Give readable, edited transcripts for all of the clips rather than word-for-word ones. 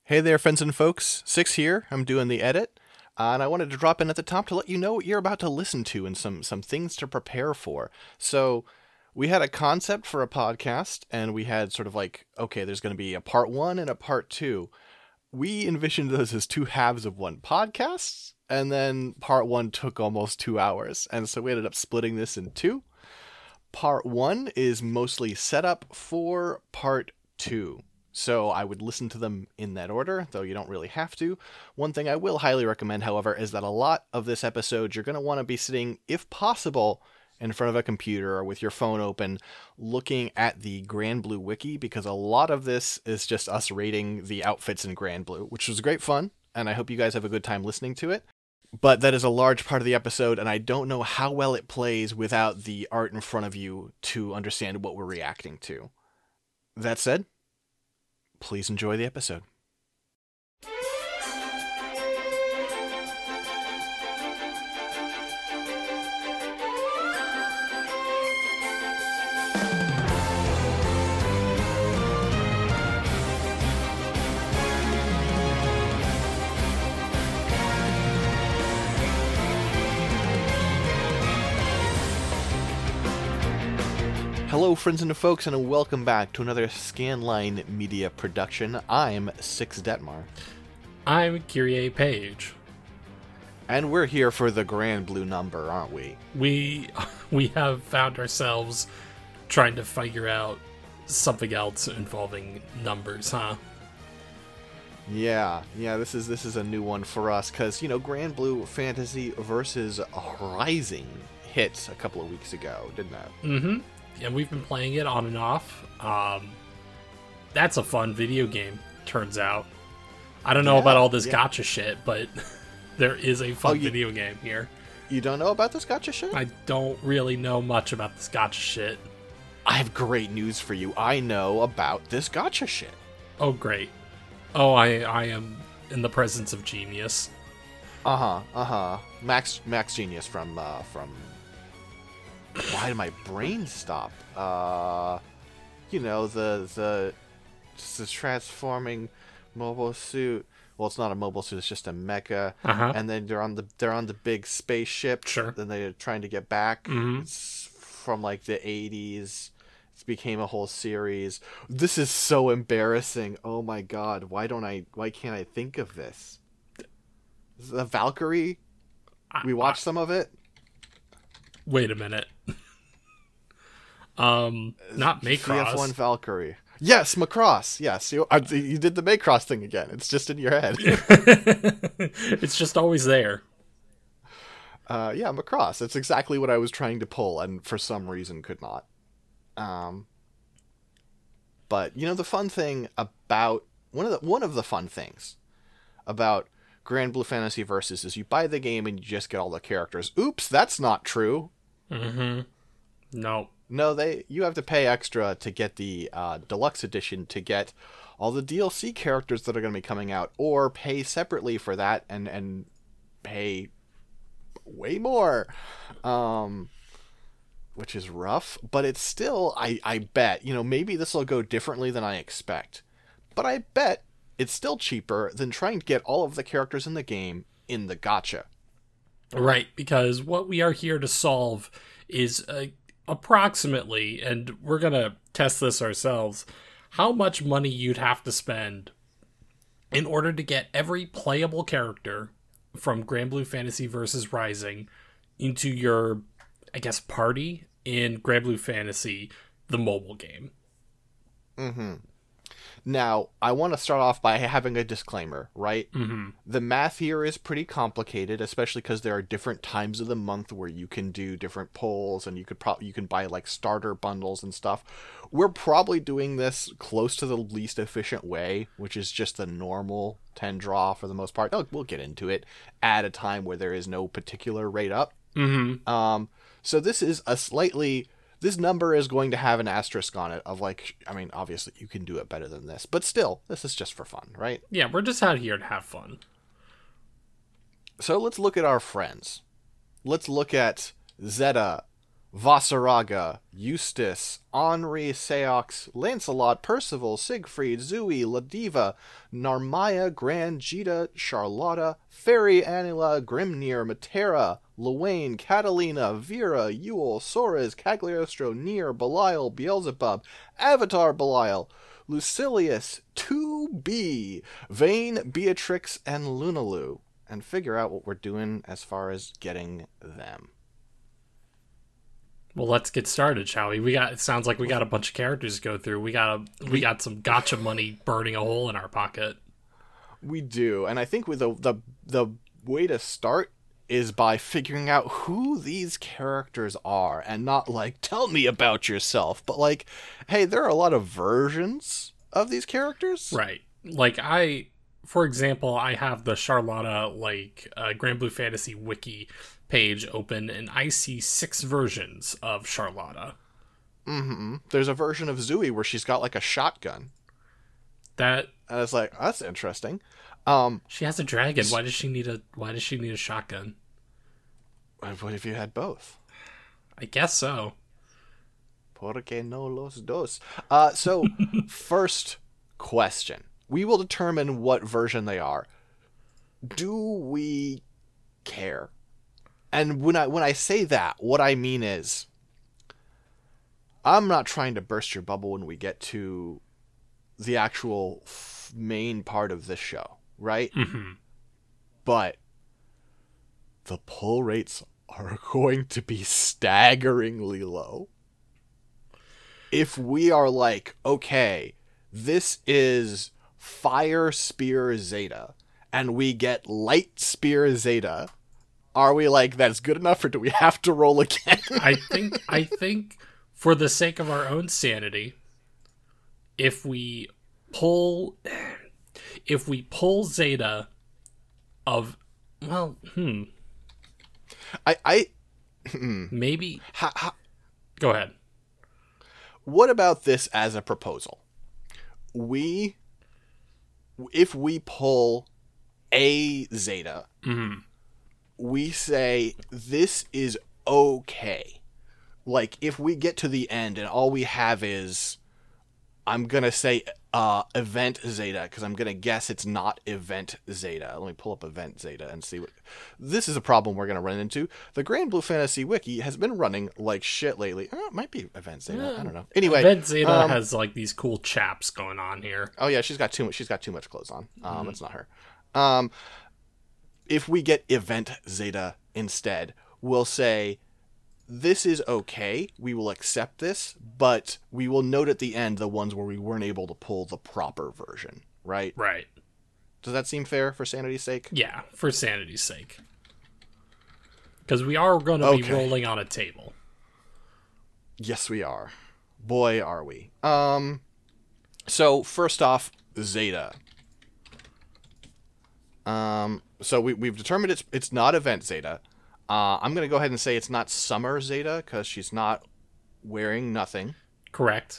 Hey there, friends and folks. Six here. I'm doing the edit. And I wanted to drop in at the top to let you know what you're about to listen to and some things to prepare for. So, we had a concept for a podcast, and we had sort of like, okay, there's going to be a part one and a part two. We envisioned those as two halves of one podcast, and then part one took almost 2 hours. And so we ended up splitting this in two. Part one is mostly set up for part two. So I would listen to them in that order, though you don't really have to. One thing I will highly recommend, however, is that a lot of this episode you're going to want to be sitting, if possible, in front of a computer or with your phone open, looking at the Grand Blue Wiki, because a lot of this is just us rating the outfits in Grand Blue, which was great fun, and I hope you guys have a good time listening to it. But that is a large part of the episode, and I don't know how well it plays without the art in front of you to understand what we're reacting to. That said, please enjoy the episode. Hello, friends and folks, and welcome back to another Scanline Media production. I'm Six Detmar. I'm Kyrie Page. And we're here for the Grand Blue number, aren't we? We have found ourselves trying to figure out something else involving numbers, huh? Yeah, this is a new one for us, because, Grand Blue Fantasy versus Rising hit a couple of weeks ago, didn't it? Mm-hmm. And we've been playing it on and off. That's a fun video game, turns out. I don't know about all this gacha shit, but there is a fun video game here. You don't know about this gacha shit? I don't really know much about this gacha shit. I have great news for you. I know about this gacha shit. Oh, great. Oh, I am in the presence of genius. Max Genius from why did my brain stop? The transforming mobile suit. Well, it's not a mobile suit; it's just a mecha. And then they're on the big spaceship. Sure. Then they're trying to get back. Mm-hmm. It's from like the 80s. It became a whole series. This is so embarrassing. Oh my god! Why can't I think of this? The Valkyrie. We watched some of it. Wait a minute. Not Macross. CF1 Valkyrie. Yes, Macross. Yes, you did the Macross thing again. It's just in your head. It's just always there. Macross. That's exactly what I was trying to pull, and for some reason could not. But the fun thing about one of the fun things about Grand Blue Fantasy Versus is you buy the game and you just get all the characters. Oops, that's not true. Mm-hmm. No, you have to pay extra to get the deluxe edition to get all the DLC characters that are going to be coming out, or pay separately for that and pay way more, which is rough. But it's still, I bet, maybe this will go differently than I expect, but I bet it's still cheaper than trying to get all of the characters in the game in the gacha. Right, because what we are here to solve is approximately, and we're going to test this ourselves, how much money you'd have to spend in order to get every playable character from Grand Blue Fantasy Versus Rising into your, party in Grand Blue Fantasy, the mobile game. Mm-hmm. Now, I want to start off by having a disclaimer, right? Mm-hmm. The math here is pretty complicated, especially because there are different times of the month where you can do different polls, and you can buy like starter bundles and stuff. We're probably doing this close to the least efficient way, which is just the normal 10 draw for the most part. We'll get into it at a time where there is no particular rate up. Mm-hmm. So this is this number is going to have an asterisk on it of obviously you can do it better than this, but still, this is just for fun, right? Yeah, we're just out here to have fun. So let's look at our friends. Let's look at Zeta, Vasaraga, Eustace, Henri Seox, Lancelot, Percival, Siegfried, Zui, Ladiva, Narmaya, Grand, Gita, Charlotta, Fairy, Anila, Grimnir, Matera, Luwain, Catalina, Vera, Yule, Soras, Cagliostro, Nier, Belial, Beelzebub, Avatar Belial, Lucilius, 2B, Vane, Beatrix, and Lunalu, and figure out what we're doing as far as getting them. Well, let's get started, shall we? It sounds like we got a bunch of characters to go through. We got some gotcha money burning a hole in our pocket. We do, and I think with the way to start is by figuring out who these characters are, and not like, tell me about yourself, but like, hey, there are a lot of versions of these characters. Right. Like for example, I have the Charlotta Grand Blue Fantasy wiki page open, and I see 6 versions of Charlotta. Mm-hmm. There's a version of Zui where she's got like a shotgun. And it's like, oh, that's interesting. She has a dragon. Why does she need a shotgun? What if you had both? I guess so. Porque no los dos. So first question. We will determine what version they are. Do we care? And when I say that, what I mean is, I'm not trying to burst your bubble when we get to the actual main part of this show, right? Mm-hmm. But the pull rates are going to be staggeringly low. If we are like, okay, this is Fire Spear Zeta, and we get Light Spear Zeta, are we like, that's good enough, or do we have to roll again? I think for the sake of our own sanity, if we pull Zeta of, well, maybe. Go ahead. What about this as a proposal? If we pull a Zeta, mm-hmm. we say this is okay. Like, if we get to the end and all we have is, I'm going to say Event Zeta, because I'm going to guess it's not Event Zeta. Let me pull up Event Zeta and see what... This is a problem we're going to run into. The Grand Blue Fantasy Wiki has been running like shit lately. It might be Event Zeta. I don't know. Anyway, Event Zeta has like these cool chaps going on here. Oh yeah, she's got too much clothes on. It's not her. If we get Event Zeta instead, we'll say, this is okay, we will accept this, but we will note at the end the ones where we weren't able to pull the proper version, right? Right. Does that seem fair for sanity's sake? Yeah, for sanity's sake. Because we are going to be rolling on a table. Yes, we are. Boy, are we. So, first off, Zeta. So we've determined it's not Event Zeta. I'm going to go ahead and say it's not Summer Zeta, because she's not wearing nothing. Correct.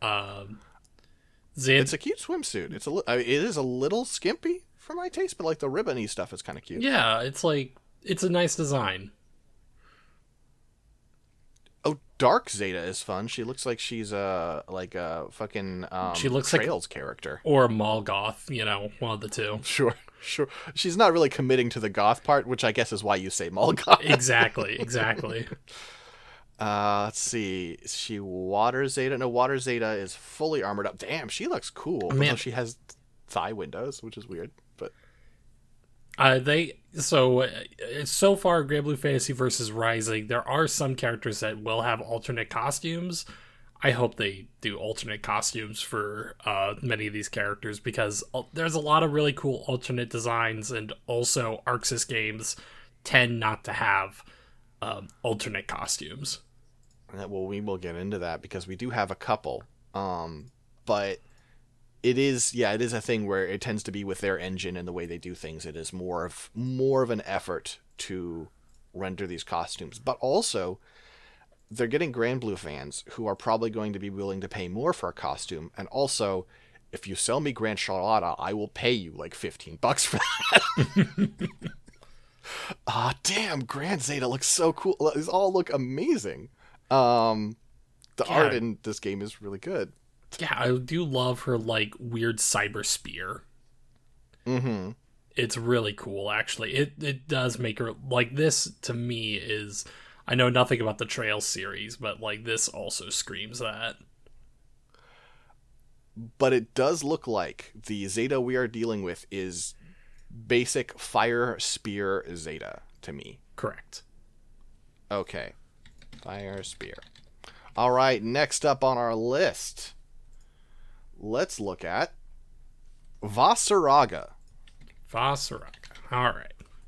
It's a cute swimsuit. It is a little skimpy for my taste, but like the ribbony stuff is kind of cute. Yeah, it's a nice design. Oh, Dark Zeta is fun. She looks like she's a fucking she looks Trails like, character. Or a mall goth, one of the two. Sure. She's not really committing to the goth part, which I guess is why you say mall goth. Exactly. Let's see. Is she Water Zeta? No, Water Zeta is fully armored up. Damn, she looks cool. Man. Although she has thigh windows, which is weird. But so far, Grand Blue Fantasy versus Rising, there are some characters that will have alternate costumes. I hope they do alternate costumes for many of these characters, because there's a lot of really cool alternate designs, and also Arxis games tend not to have alternate costumes. Well, we will get into that because we do have a couple. But it is a thing where it tends to be with their engine and the way they do things. It is more of an effort to render these costumes, but also they're getting Grand Blue fans who are probably going to be willing to pay more for a costume. And also, if you sell me Grand Charlotta, I will pay you like $15 for that. Damn, Grand Zeta looks so cool. These all look amazing. The art in this game is really good. Yeah, I do love her, like, weird cyber spear. Mm-hmm. It's really cool, actually. It does make her, like, this, to me, is... I know nothing about the Trail series, but, like, this also screams that. But it does look like the Zeta we are dealing with is basic Fire Spear Zeta to me. Correct. Okay. Fire Spear. All right, next up on our list, let's look at Vaseraga. Vaseraga. All right.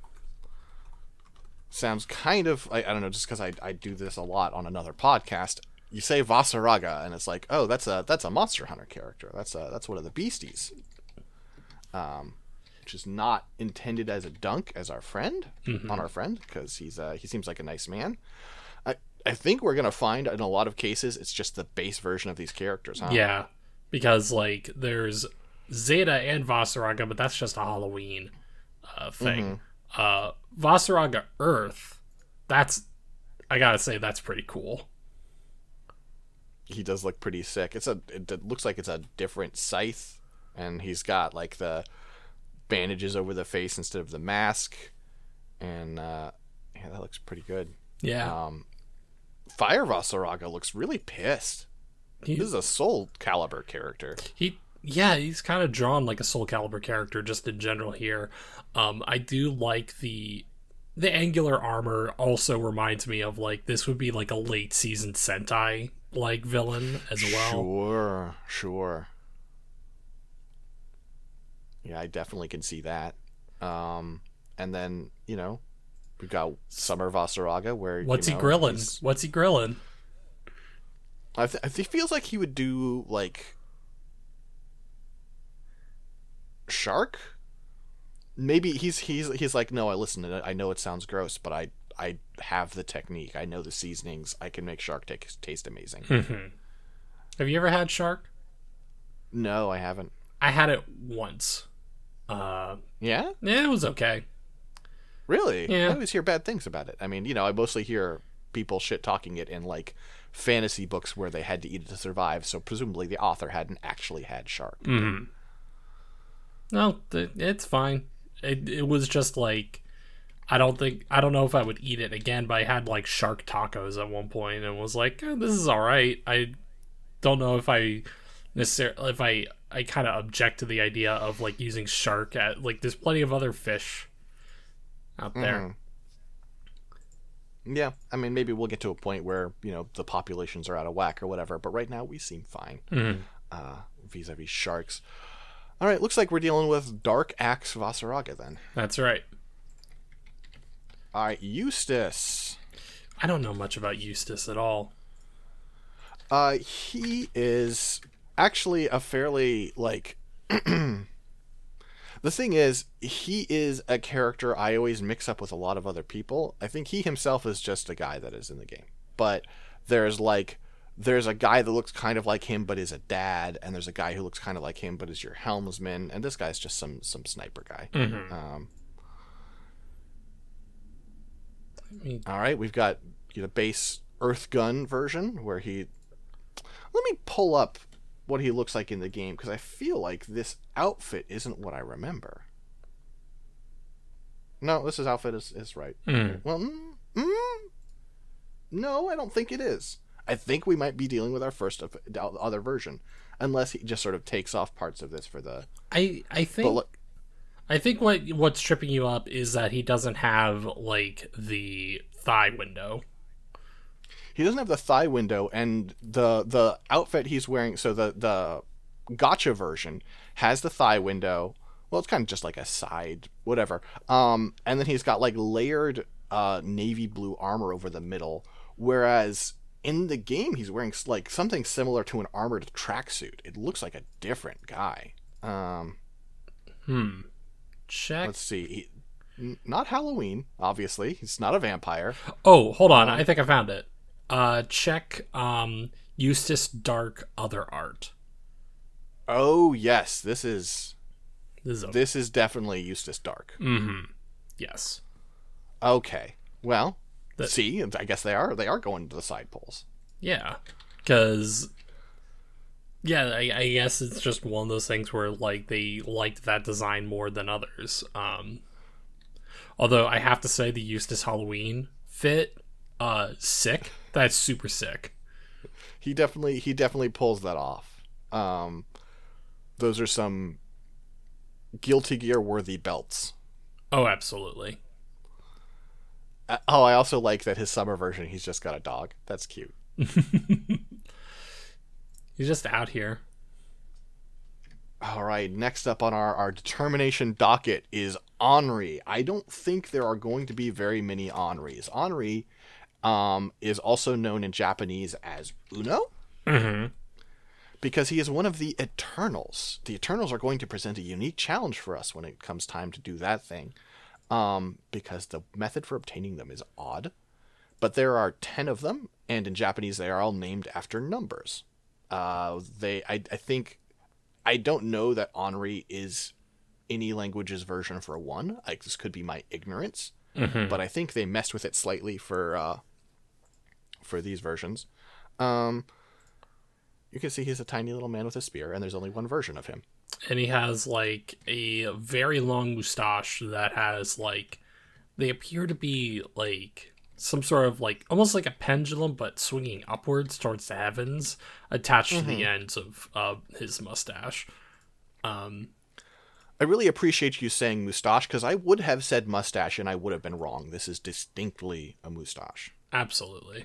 Sounds kind of, I don't know, just because I do this a lot on another podcast. You say Vaseraga, and it's like, oh, that's a Monster Hunter character. That's one of the beasties. Which is not intended as a dunk as our friend, on our friend, because he seems like a nice man. I think we're gonna find in a lot of cases it's just the base version of these characters, huh? Yeah, because like there's Zeta and Vaseraga, but that's just a Halloween thing. Vaseraga Earth, I gotta say that's pretty cool. He does look pretty sick. It looks like it's a different scythe, and he's got like the bandages over the face instead of the mask, and yeah, that looks pretty good. Yeah. Fire Vaseraga looks really pissed. This is a Soul Calibur character. He's kind of drawn like a Soul Calibur character just in general here. I do like the angular armor. Also reminds me of like this would be like a late season Sentai like villain as well. Sure. Yeah, I definitely can see that. And then we've got Summer Vaseraga, where What's he grilling? I think feels like he would do like Shark. Maybe he's like, no, I know it sounds gross, but I have the technique. I know the seasonings. I can make Shark taste amazing. Have you ever had Shark? No, I haven't. I had it once. Yeah, it was okay. Really? Yeah. I always hear bad things about it. I mean, I mostly hear people shit talking it in like fantasy books where they had to eat it to survive. So presumably the author hadn't actually had Shark. No, it's fine. It was just like I don't know if I would eat it again, but I had like shark tacos at one point and was like, this is all right. I don't know if I necessarily I kind of object to the idea of like using shark at like there's plenty of other fish out there. Yeah, I mean, maybe we'll get to a point where the populations are out of whack or whatever, but right now we seem fine vis-a-vis sharks. All right, looks like we're dealing with Dark Axe Vaseraga then. That's right. All right, Eustace. I don't know much about Eustace at all. He is actually a fairly like the thing is, he is a character I always mix up with a lot of other people. I think he himself is just a guy that is in the game. But there's a guy that looks kind of like him but is a dad, and there's a guy who looks kind of like him but is your helmsman, and this guy's just some sniper guy. All right, we've got the base Earth Gun version where let me pull up what he looks like in the game, because I feel like this outfit isn't what I remember. No, this outfit is right. Well, no, I don't think it is. I think we might be dealing with our first other version, unless he just sort of takes off parts of this for the. I think what's tripping you up is that he doesn't have like the thigh window. He doesn't have the thigh window, and the outfit he's wearing. So the Gotcha version has the thigh window. Well, it's kind of just like a side, whatever. And then he's got like layered navy blue armor over the middle, whereas in the game he's wearing like something similar to an armored tracksuit. It looks like a different guy. Check. Let's see. Not Halloween, obviously. He's not a vampire. Oh, hold on. I think I found it. Check Eustace Dark other art. Oh yes, this is definitely Eustace Dark. Yes. Okay. Well, see, I guess they are going to the side poles. Yeah, because yeah, I guess it's just one of those things where like they liked that design more than others. Although I have to say the Eustace Halloween fit, sick. That's super sick. He definitely pulls that off. Those are some Guilty Gear worthy belts. Oh, absolutely. I also like that his summer version, he's just got a dog. That's cute. He's just out here. All right, next up on our determination docket is Henri. I don't think there are going to be very many Henris. Henri is also known in Japanese as Uno. Mm-hmm. Because he is one of the Eternals. The Eternals are going to present a unique challenge for us when it comes time to do that thing. Because the method for obtaining them is odd. But there are 10 of them, and in Japanese they are all named after numbers. I think... I don't know that Henri is any language's version for one. Like, this could be my ignorance. Mm-hmm. But I think they messed with it slightly for these versions. You can see he's a tiny little man with a spear, and there's only one version of him. And he has like a very long mustache that has like, they appear to be like some sort of like almost like a pendulum, but swinging upwards towards the heavens, attached to the ends of his mustache. I really appreciate you saying mustache, because I would have said mustache and I would have been wrong. This is distinctly a mustache. Absolutely.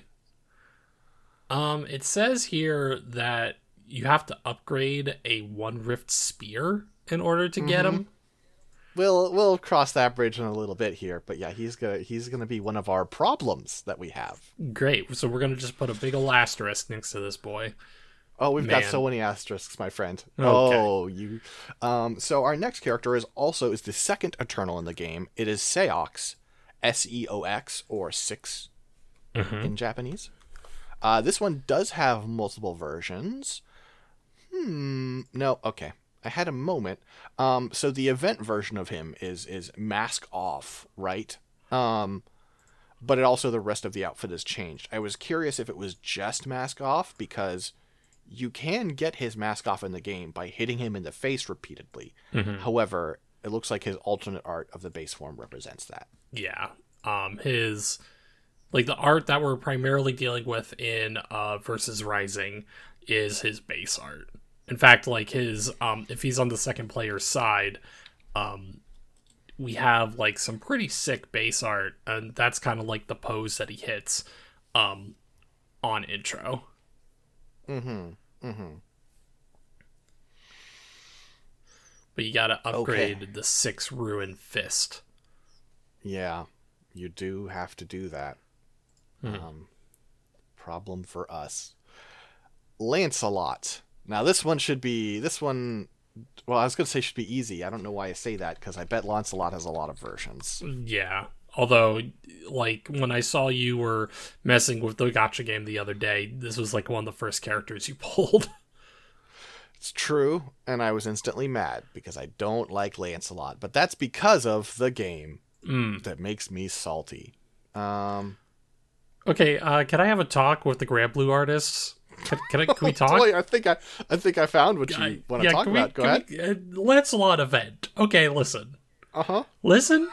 It says here that you have to upgrade a One Rift spear in order to get him. We'll cross that bridge in a little bit here, but yeah, he's gonna be one of our problems that we have. Great. So we're gonna just put a big ol' asterisk next to this boy. Oh, we've got so many asterisks, my friend. Okay. Oh, you. So our next character is the second Eternal in the game. It is Seox, Seox, or 6 in Japanese. This one does have multiple versions. No, okay. I had a moment. So the event version of him is mask off, right? But it also, the rest of the outfit has changed. I was curious if it was just mask off, because you can get his mask off in the game by hitting him in the face repeatedly. However, it looks like his alternate art of the base form represents that. Yeah. His, like, the art that we're primarily dealing with in Versus Rising is his base art. In fact, like, his, if he's on the second player's side, we have, like, some pretty sick base art, and that's kind of like the pose that he hits on intro. But you gotta upgrade the 6 Ruin Fist. Yeah, you do have to do that. Problem for us. Lancelot. Now this one, well, I was going to say should be easy. I don't know why I say that, because I bet Lancelot has a lot of versions. Yeah. Although, like, when I saw you were messing with the gacha game the other day, this was, like, one of the first characters you pulled. It's true, and I was instantly mad, because I don't like Lancelot. But that's because of the game that makes me salty. Okay, can I have a talk with the Grand Blue artists? Can we talk? Boy, I think I found what you want to talk about. Go ahead. Lancelot event. Okay, listen. Uh-huh. Listen.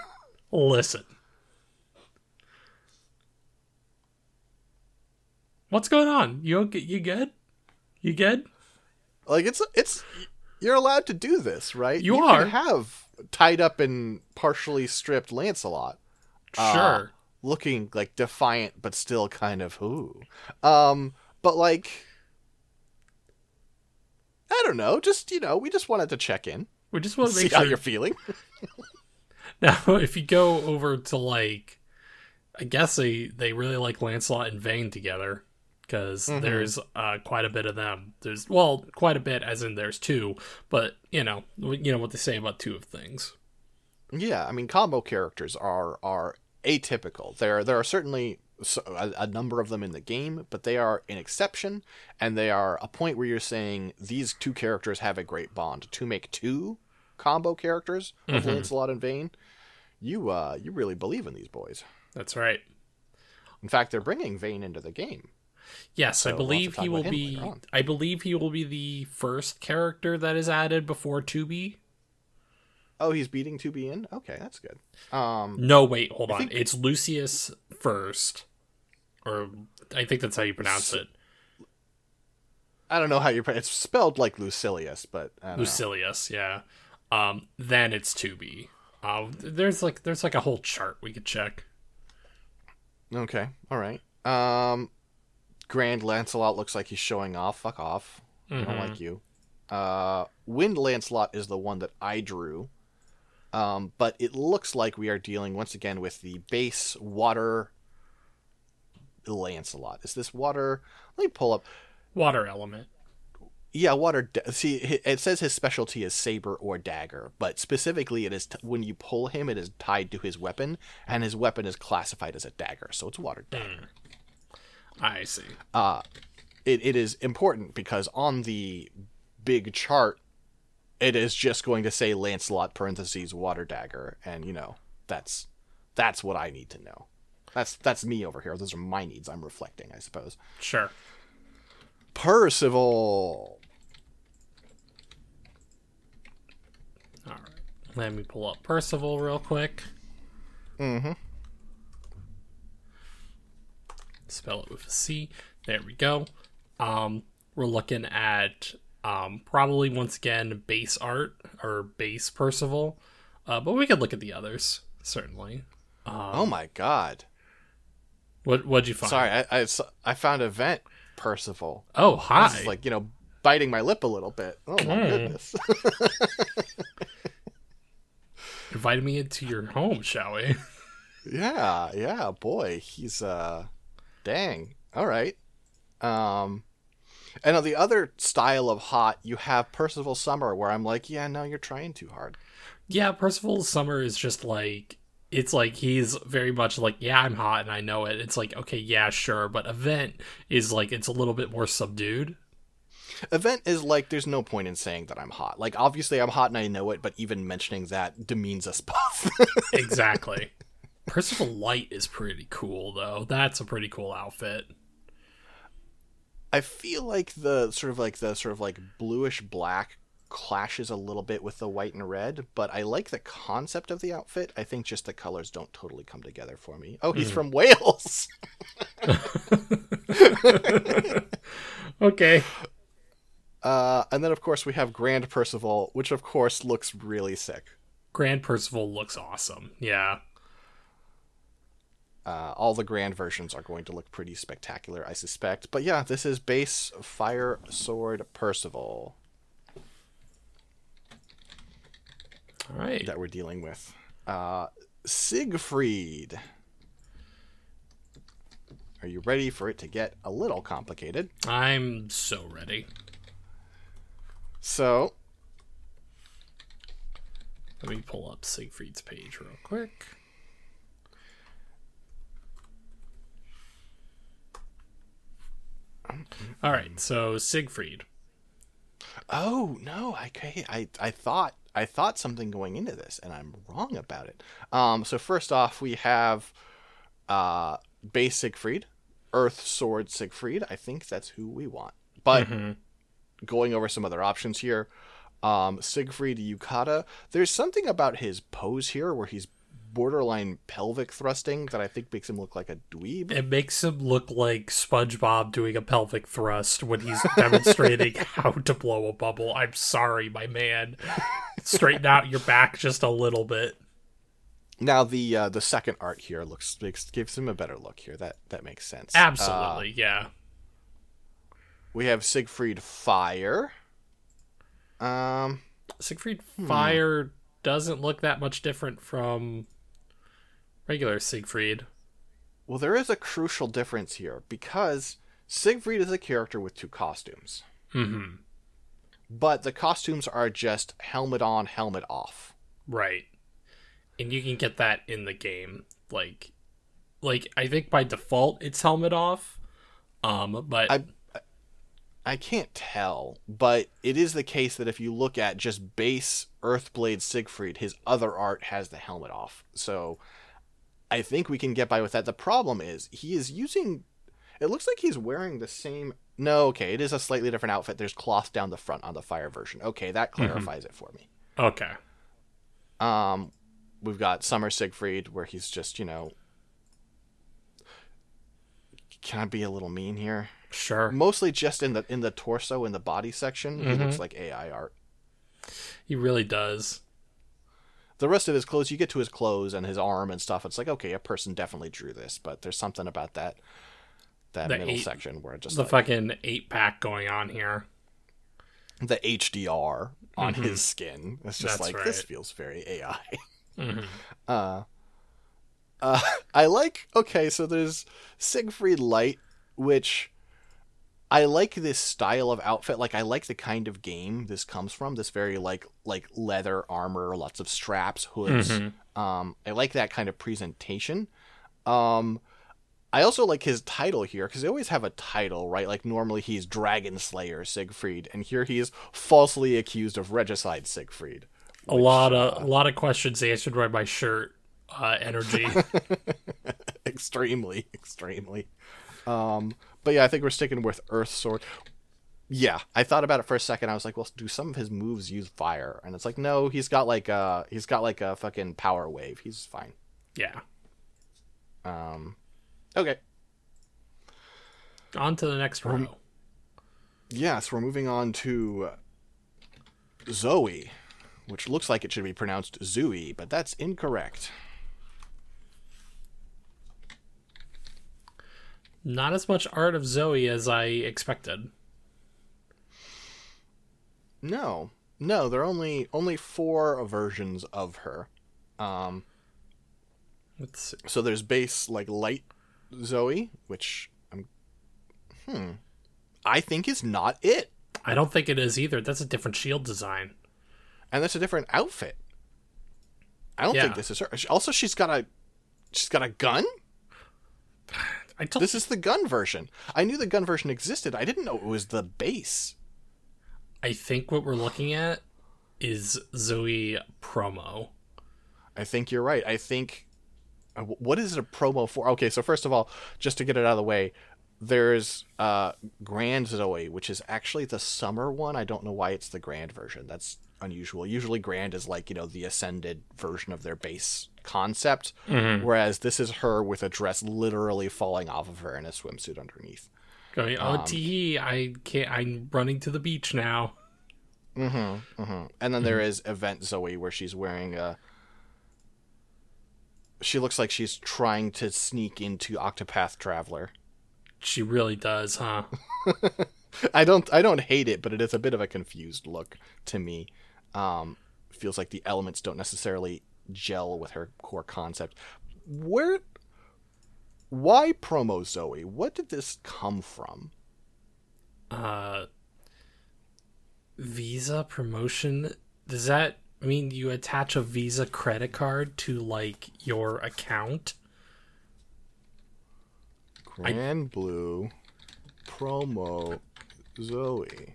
What's going on? You good? You good? Like, it's you're allowed to do this, right? You are. Can have tied up and partially stripped Lancelot. Sure. Looking like defiant, but still kind of but like, I don't know. Just, we just wanted to check in. We just want to see make sure how you're feeling. Now, if you go over to, like, I guess they really like Lancelot and Vayne together, because there's quite a bit of them. There's, well, quite a bit, as in there's 2, but you know what they say about 2 of things. Yeah, I mean, combo characters are atypical. There are certainly a number of them in the game, but they are an exception, and they are a point where you're saying these 2 characters have a great bond. To make 2 combo characters of Lancelot and Vayne, you really believe in these boys. That's right. In fact, they're bringing Vayne into the game. Yes, I So we'll have to believe talk he will about him be. later on. I believe he will be the first character that is added before 2B. Oh, he's beating 2B in? Okay, that's good. No, wait, hold I on. think- It's Lucius first, or I think that's how you pronounce it. I don't know how it's spelled like Lucilius, but I don't know. Lucilius, yeah. Then it's 2B. There's like a whole chart we could check. Okay, all right. Grand Lancelot looks like he's showing off. Fuck off. I don't like you. Wind Lancelot is the one that I drew. But it looks like we are dealing once again with the base water Lancelot. Is this water? Let me pull up. Water element. Yeah, see, it says his specialty is saber or dagger, but specifically it is when you pull him, it is tied to his weapon, and his weapon is classified as a dagger, so it's water dagger. I see. It is important because on the big chart, it is just going to say Lancelot parentheses water dagger, and that's what I need to know. That's me over here. Those are my needs I'm reflecting, I suppose. Sure. Percival. All right. Let me pull up Percival real quick. Mm-hmm. Spell it with a C. There we go. We're looking at probably once again base art or base Percival, but we could look at the others certainly. Oh my god! What'd you find? Sorry, I found event Percival. Oh, hi. This is like biting my lip a little bit. Oh my goodness! Invited me into your home, shall we? Yeah, boy, he's dang. All right. And on the other style of hot, you have Percival Summer, where I'm like, yeah, no, you're trying too hard. Yeah, Percival Summer is just like, it's like he's very much like, yeah, I'm hot and I know it. It's like, okay, yeah, sure, but Event is like, it's a little bit more subdued. Event is like, there's no point in saying that I'm hot. Like, obviously I'm hot and I know it, but even mentioning that demeans us both. Exactly. Percival Light is pretty cool, though. That's a pretty cool outfit. I feel like the sort of bluish black clashes a little bit with the white and red, but I like the concept of the outfit. I think just the colors don't totally come together for me. Oh, he's from Wales. Okay. And then of course we have Grand Percival, which of course looks really sick. Grand Percival looks awesome. Yeah. All the grand versions are going to look pretty spectacular, I suspect. But yeah, this is base Fire Sword Percival. All right. That we're dealing with. Siegfried. Are you ready for it to get a little complicated? I'm so ready. So, let me pull up Siegfried's page real quick. All right, so Siegfried. Oh no! I thought something going into this, and I'm wrong about it. So first off, we have base Siegfried, Earth Sword Siegfried. I think that's who we want. But going over some other options here, Siegfried Yukata. There's something about his pose here where he's borderline pelvic thrusting that I think makes him look like a dweeb. It makes him look like SpongeBob doing a pelvic thrust when he's demonstrating how to blow a bubble. I'm sorry, my man. Straighten out your back just a little bit. Now the second art here gives him a better look here. That makes sense. Absolutely, yeah. We have Siegfried Fire. Siegfried Fire doesn't look that much different from regular Siegfried. Well, there is a crucial difference here because Siegfried is a character with two costumes. Mm-hmm. But the costumes are just helmet on, helmet off. Right. And you can get that in the game. Like I think by default it's helmet off. But I can't tell, but it is the case that if you look at just base Earthblade Siegfried, his other art has the helmet off. So I think we can get by with that. The problem is he is using, It looks like he's wearing the same... No, okay, it is a slightly different outfit. There's cloth down the front on the Fire version. Okay, that clarifies it for me. Okay. We've got Summer Siegfried, where he's just, you know... Can I be a little mean here? Sure. Mostly just in the torso, in the body section. He looks like AI art. He really does. The rest of his clothes, you get to his clothes and his arm and stuff, it's like, okay, a person definitely drew this, but there's something about that middle section where it just... The fucking 8-pack going on here. The HDR on his skin. It's just That's like, right. this feels very AI. I like... Okay, so there's Siegfried Light, which... I like this style of outfit. Like, I like the kind of game this comes from. This very, like leather armor, lots of straps, hoods. I like that kind of presentation. I also like his title here, because they always have a title, right? Like, normally he's Dragon Slayer Siegfried, and here he is falsely accused of regicide Siegfried. A lot of questions answered by my shirt energy. Extremely. But yeah, I think we're sticking with Earth Sword. Yeah, I thought about it for a second. I was like, well, do some of his moves use fire? And it's like, no, he's got like a fucking power wave. He's fine. Yeah. Okay. On to the next row. Yes, we're moving on to Zoe, which looks like it should be pronounced Zooey, but that's incorrect. Not as much art of Zoe as I expected. No, there are only 4 versions of her. Let's see. So there's base like light Zoe, which I think is not it, I don't think it is either. That's a different shield design. and that's a different outfit. I don't think this is her. Also, she's got a gun. This is the gun version. I knew the gun version existed. I didn't know it was the base. I think what we're looking at is Zoe promo. I think you're right. I think... What is it a promo for? Okay, so first of all, just to get it out of the way, there's Grand Zoe, which is actually the summer one. I don't know why it's the Grand version. That's unusual. Usually Grand is like, the ascended version of their base concept, whereas this is her with a dress literally falling off of her and a swimsuit underneath. Going, I can't, I'm running to the beach now. And then there is Event Zoe, where she's wearing she looks like she's trying to sneak into Octopath Traveler. She really does, huh? I don't hate it, but it is a bit of a confused look to me. Feels like the elements don't necessarily gel with her core concept. Why promo Zoe? What did this come from? Visa promotion? Does that mean you attach a Visa credit card to, like, your account? Grand Blue promo Zoe.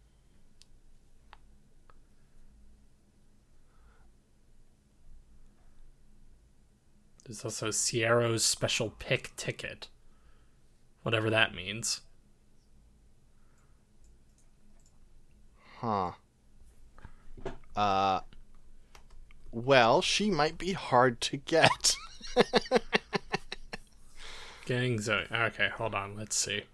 There's also Sierra's special pick ticket. Whatever that means. Huh. Well, she might be hard to get. Getting Zoe. Okay, hold on. Let's see.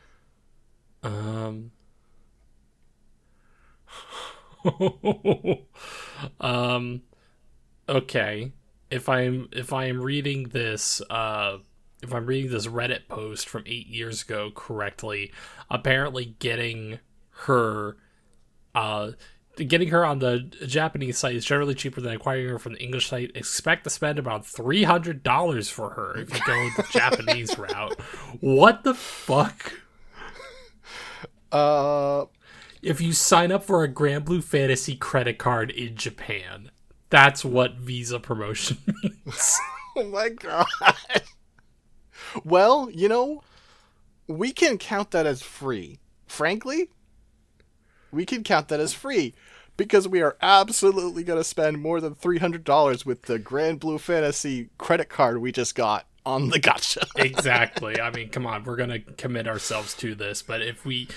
Okay. If I'm reading this Reddit post from 8 years ago correctly, apparently getting her on the Japanese site is generally cheaper than acquiring her from the English site. Expect to spend about $300 for her if you go the Japanese route. What the fuck? If you sign up for a Grand Blue Fantasy credit card in Japan, that's what Visa promotion means. Oh my god. Well, we can count that as free. Frankly, we can count that as free because we are absolutely going to spend more than $300 with the Grand Blue Fantasy credit card we just got on the gacha. Exactly. I mean, come on, we're gonna commit ourselves to this, but if we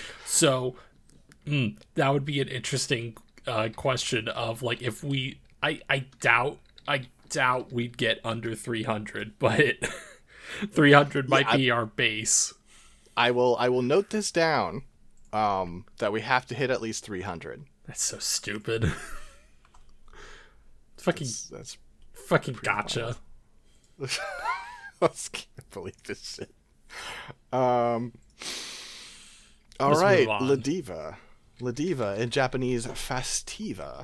that would be an interesting question of like if we I doubt we'd get under 300, but 300 might be our base. I will note this down, that we have to hit at least 300. That's so stupid. That's fucking gacha. I can't believe this shit. All right, Ladiva. Ladiva, in Japanese, Fastiva.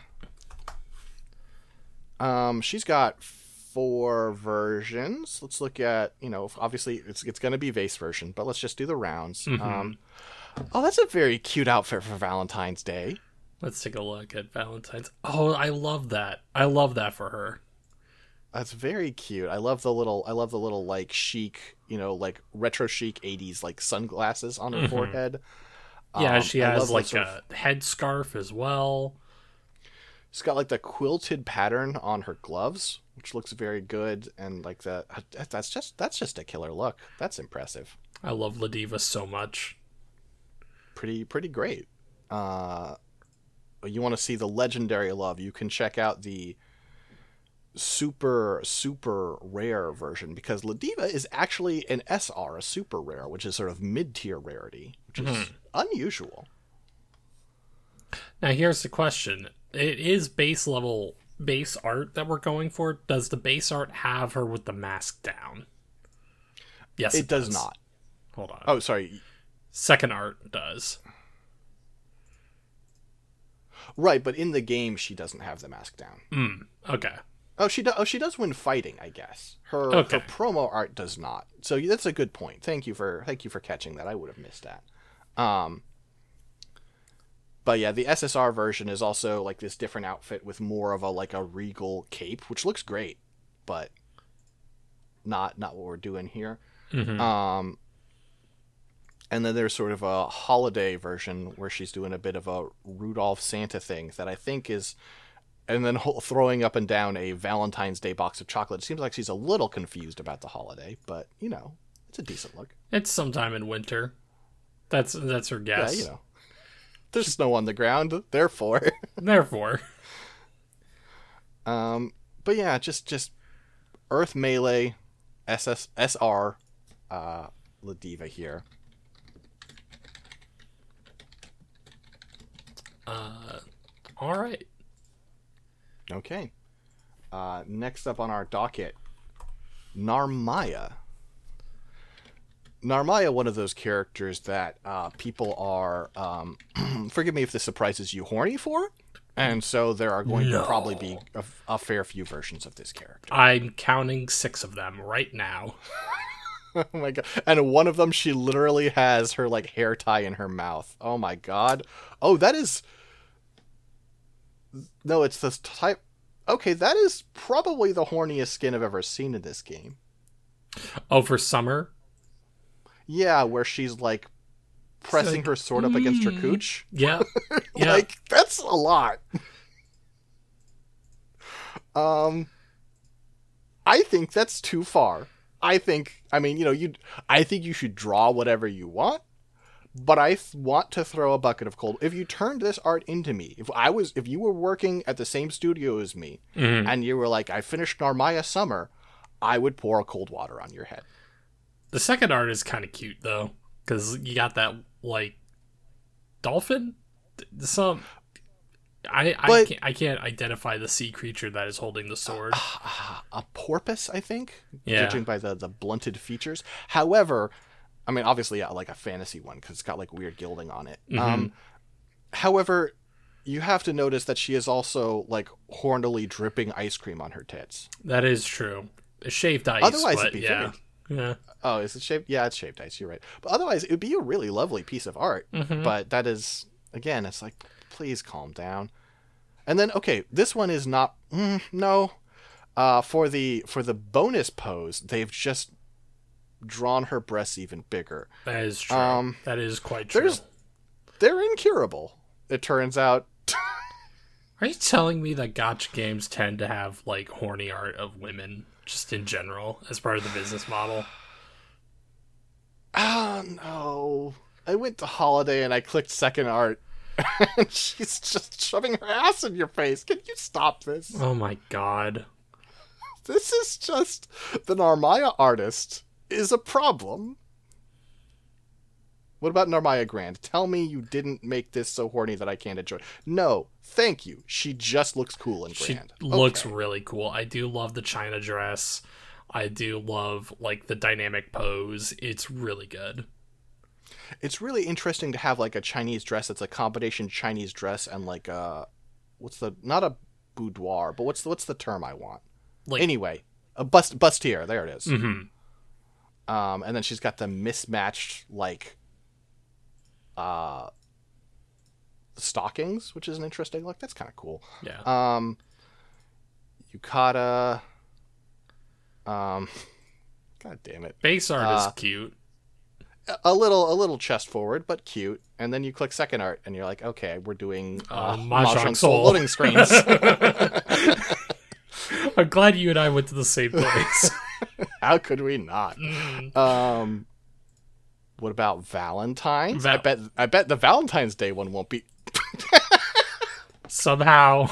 She's got 4 versions. Let's look at, obviously it's going to be base version, but let's just do the rounds. That's a very cute outfit for Valentine's Day. Let's take a look at Valentine's. Oh, I love that. I love that for her. That's very cute. I love the little like chic, like retro chic 80s like sunglasses on her forehead. Yeah, she has like a headscarf as well. She's got like the quilted pattern on her gloves, which looks very good, and like that's just a killer look. That's impressive. I love Ladiva so much. Pretty great. You want to see the legendary love, you can check out the super rare version, because Ladiva is actually an SR, a super rare, which is sort of mid-tier rarity, which is unusual. Now here's the question. It is base art that we're going for. Does the base art have her with the mask down? Yes, it does not. Hold on. Oh, sorry. Second art does. Right, but in the game she doesn't have the mask down. Okay. Oh, she does when fighting, I guess. Her promo art does not. So that's a good point. Thank you for catching that. I would have missed that. But yeah, the SSR version is also like this different outfit with more of a regal cape, which looks great, but not what we're doing here. And then there's sort of a holiday version where she's doing a bit of a Rudolph Santa thing that I think is, and then throwing up and down a Valentine's Day box of chocolate. It seems like she's a little confused about the holiday, but it's a decent look. It's sometime in winter. That's her guess. Yeah, there's snow on the ground, therefore. But yeah, just Earth Melee, SR, Ladiva here. All right. Okay. Next up on our docket, Narmaya. Narmaya, one of those characters that people are, forgive me if this surprises you, horny for. And so there are going to probably be a fair few versions of this character. I'm counting 6 of them right now. Oh my god. And one of them, she literally has her like hair tie in her mouth. Oh my god. Oh, that is... No, it's this type... Okay, that is probably the horniest skin I've ever seen in this game. Oh, for Summer? Yeah, where she's like pressing her sword up against her cooch. Yeah. Like, that's a lot. I think that's too far. I think you should draw whatever you want, but I want to throw a bucket of cold. If you turned this art into me, if you were working at the same studio as me, and you were like, I finished Narmaya Summer, I would pour cold water on your head. The second art is kind of cute though, because you got that like dolphin. I can't identify the sea creature that is holding the sword. A porpoise, I think, yeah. Judging by the blunted features. However, I mean, obviously, like a fantasy one because it's got like weird gilding on it. However, you have to notice that she is also like hornily dripping ice cream on her tits. That is true. Shaved ice. Otherwise, but it'd be yeah. Yeah. Oh, is it shaved? Yeah, it's shaved ice. You're right. But otherwise, it would be a really lovely piece of art. But that is, again, it's like, please calm down. And then, okay, this one is not. No. For the bonus pose, they've just drawn her breasts even bigger. That is true. That is quite true. They're incurable, it turns out. Are you telling me that gacha games tend to have, like, horny art of women, just in general, as part of the business model? Oh, no. I went to Holiday and I clicked second art. And she's just shoving her ass in your face. Can you stop this? Oh my god. This is just... The Narmaya artist is a problem. What about Narmaya Grand? Tell me you didn't make this so horny that I can't enjoy it. No, thank you. She just looks cool and grand. She looks really cool. I do love the China dress. I do love, like, the dynamic pose. It's really good. It's really interesting to have, like, a Chinese dress that's a combination Chinese dress and, like, not a boudoir, but what's the term I want? Like, anyway, a bustier. There it is. Mm-hmm. And then she's got the mismatched, like, stockings, which is an interesting, like, that's kind of cool. Yeah. Yukata. God damn it. Base art is cute. A little chest forward, but cute. And then you click second art, and you're like, okay, we're doing Mahjong Soul loading screens. I'm glad you and I went to the same place. How could we not? What about Valentine's? I bet the Valentine's Day one won't be. Somehow.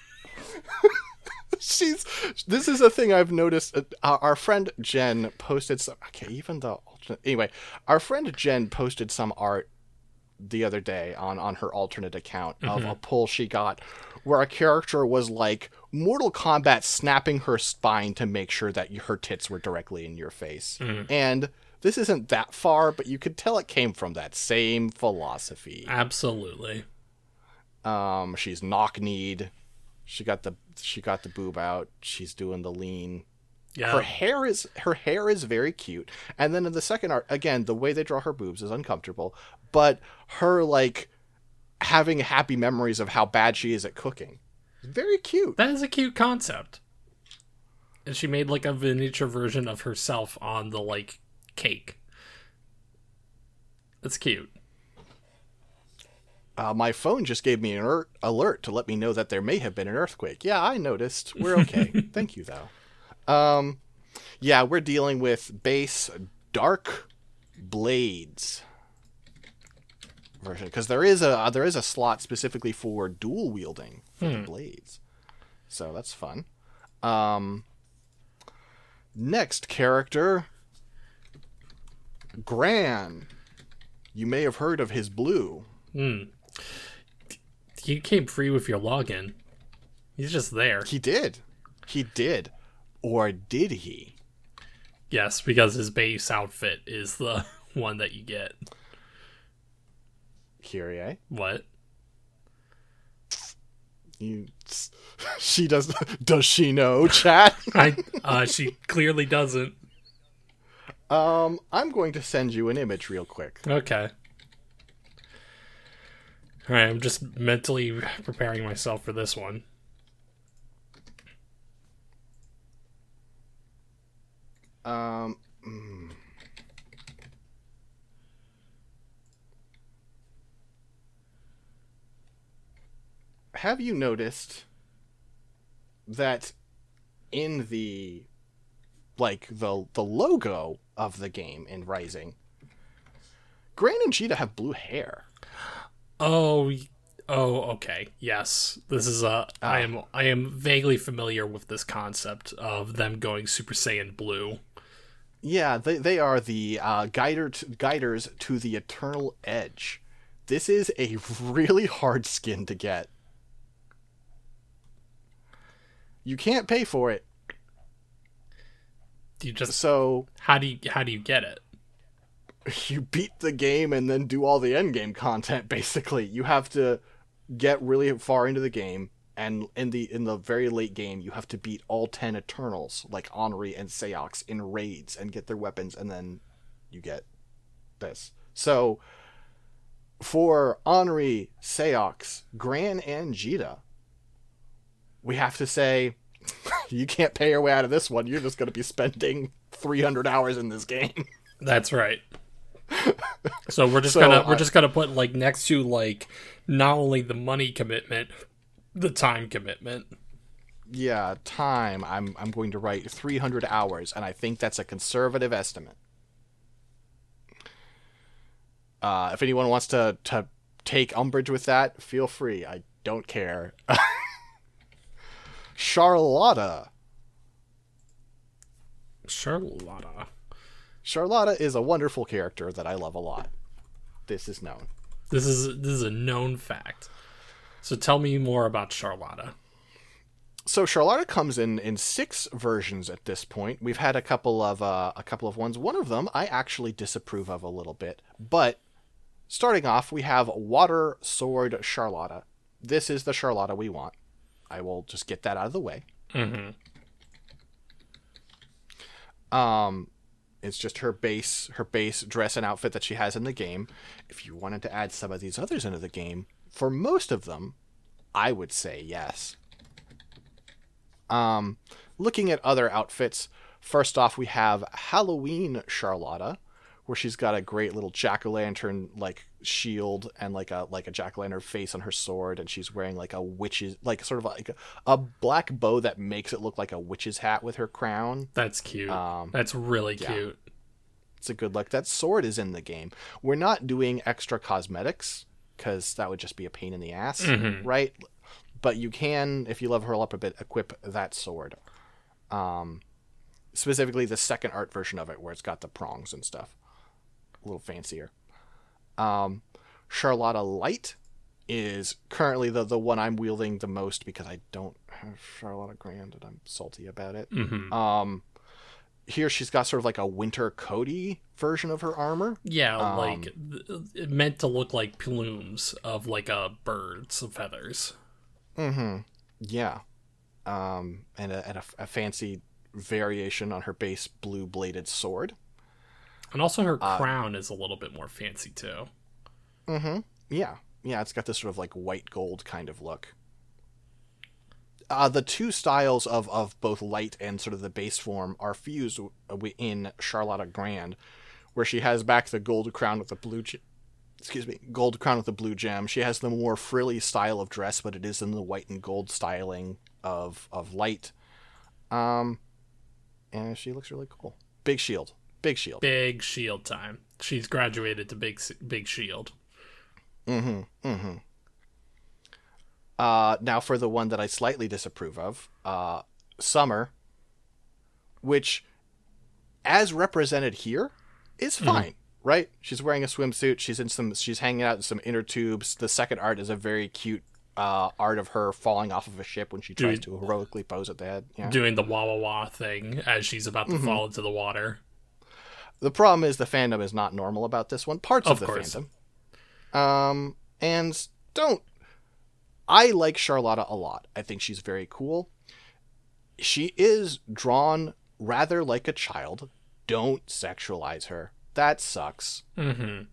This is a thing I've noticed. Our friend Jen posted some. Okay, even the alternate. Anyway, our friend Jen posted some art the other day on her alternate account of a pull she got where a character was like Mortal Kombat snapping her spine to make sure that her tits were directly in your face. And this isn't that far, but you could tell it came from that same philosophy. Absolutely. She's knock-kneed. She got the boob out. She's doing the lean. Yeah. Her hair is very cute. And then in the second art, again, the way they draw her boobs is uncomfortable, but her, like, having happy memories of how bad she is at cooking. Very cute. That is a cute concept. And she made, like, a miniature version of herself on the, like, cake. That's cute. My phone just gave me an alert to let me know that there may have been an earthquake. Yeah, I noticed. We're okay. Thank you, though. Yeah, we're dealing with base Dark Blades version, because there is a slot specifically for dual wielding for the blades. So that's fun. Next character, Gran. You may have heard of his blue. He came free with your login. He's just there. He did. Or did he? Yes, because his base outfit is the one that you get. Kyrie? What? She does. Does she know, chat? She clearly doesn't. I'm going to send you an image real quick. Okay. Alright, I'm just mentally preparing myself for this one. Have you noticed that in the logo of the game in Rising, Gran and Cheetah have blue hair? Oh, okay. Yes. This is I am vaguely familiar with this concept of them going Super Saiyan blue. Yeah, they are the guiders to the Eternal Edge. This is a really hard skin to get. You can't pay for it. How do you get it? You beat the game and then do all the endgame content, basically. You have to get really far into the game, and in the very late game, you have to beat all 10 Eternals, like Henri and Seox, in raids and get their weapons, and then you get this. So, for Henri, Seox, Gran, and Jita, we have to say, you can't pay your way out of this one. You're just going to be spending 300 hours in this game. That's right. So we're just gonna put, like, next to, like, not only the money commitment, The time commitment. Yeah, time. I'm going to write 300 hours, and I think that's a conservative estimate. If anyone wants to take umbrage with that, feel free. I don't care. Charlotta. Charlotta is a wonderful character that I love a lot. This is known. This is a known fact. So tell me more about Charlotta. So Charlotta comes in 6 versions at this point. We've had a couple of ones. One of them I actually disapprove of a little bit. But starting off, we have Water Sword Charlotta. This is the Charlotta we want. I will just get that out of the way. Mm-hmm. It's just her base dress and outfit that she has in the game. If you wanted to add some of these others into the game, for most of them, I would say yes. Looking at other outfits, first off, we have Halloween Charlotta, where she's got a great little jack-o'-lantern like shield and like a jack-o'-lantern face on her sword, and she's wearing like a witch's, like sort of like a black bow that makes it look like a witch's hat with her crown. That's cute. That's really cute. It's a good look. That sword is in the game. We're not doing extra cosmetics because that would just be a pain in the ass, right? But you can, if you level her up a bit, equip that sword. Specifically the second art version of it, where it's got the prongs and stuff. A little fancier. Charlotta Light is currently the one I'm wielding the most because I don't have Charlotta Grand and I'm salty about it. Here she's got sort of like a winter coaty version of her armor. Yeah, like it meant to look like plumes of like a bird's feathers. Yeah. And a fancy variation on her base blue bladed sword. And also her crown is a little bit more fancy too. Yeah. Yeah, it's got this sort of like white gold kind of look. The two styles of both light and sort of the base form are fused in Charlotta Grand, where she has back the gold crown with the blue gold crown with the blue gem. She has the more frilly style of dress, but it is in the white and gold styling of light. And she looks really cool. Big shield. Big shield Time. She's graduated to big shield. Now for the one that I slightly disapprove of, Summer, which, as represented here, is fine, right? She's wearing a swimsuit. She's hanging out in some inner tubes. The second art is a very cute art of her falling off of a ship when she tries to heroically pose at the head. Yeah. Doing the wah wah wah thing as she's about to fall into the water. The problem is the fandom is not normal about this one. Parts of the fandom. And I like Charlotta a lot. I think she's very cool. She is drawn rather like a child. Don't sexualize her. That sucks. Anyway.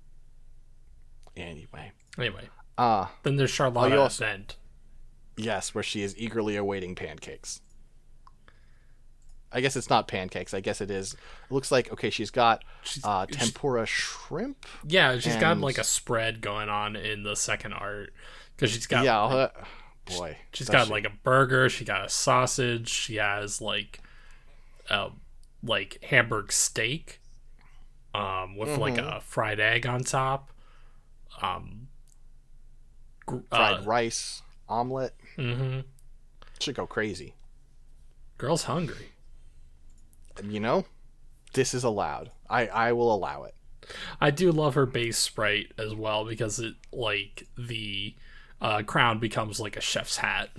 Then there's Charlotta Ascent. Yes, where she is eagerly awaiting pancakes. I guess it's not pancakes. I guess it is. It looks like, okay, she's got tempura shrimp. Yeah, she's got like a spread going on in the second art. Because she's got... Yeah, boy. She's got like a burger. She got a sausage. She has like Hamburg steak with like a fried egg on top. Fried rice, omelet. Should go crazy. Girl's hungry. You know, this is allowed. I will allow it. I do love her base sprite as well because it like the crown becomes like a chef's hat.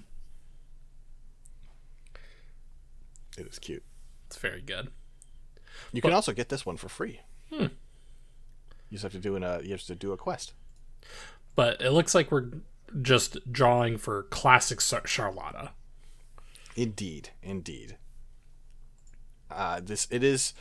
It is cute. It's very good. You can also get this one for free. You just have to do a quest. But it looks like we're just drawing for classic Charlotta. Indeed. It is.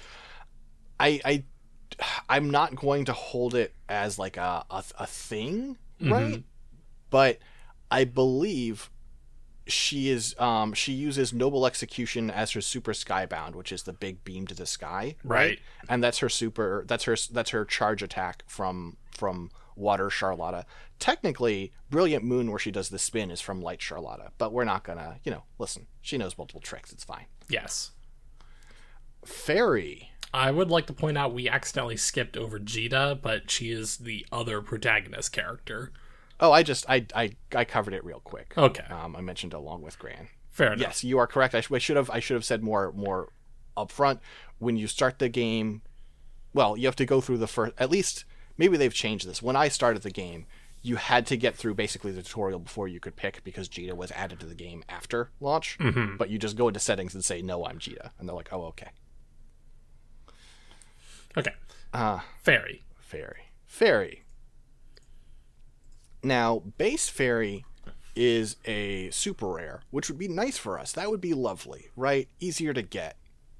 I'm not going to hold it as like a thing, right? But I believe she is. She uses Noble Execution as her super Skybound, which is the big beam to the sky, right? And that's her super. That's her charge attack from Water Charlotta. Technically, Brilliant Moon, where she does the spin, is from Light Charlotta, but we're not gonna, listen, she knows multiple tricks, it's fine. Yes. Fairy. I would like to point out we accidentally skipped over Jita, but she is the other protagonist character. Oh, I covered it real quick. Okay. I mentioned along with Gran. Fair enough. Yes, you are correct. I should have said more up front. When you start the game, well, you have to go through the first, at least, maybe they've changed this. When I started the game, you had to get through basically the tutorial before you could pick, because Jita was added to the game after launch. Mm-hmm. But you just go into settings and say, no, I'm Jita. And they're like, oh, okay. Okay. Fairy. Fairy. Now, base Fairy is a super rare, which would be nice for us. That would be lovely, right? Easier to get.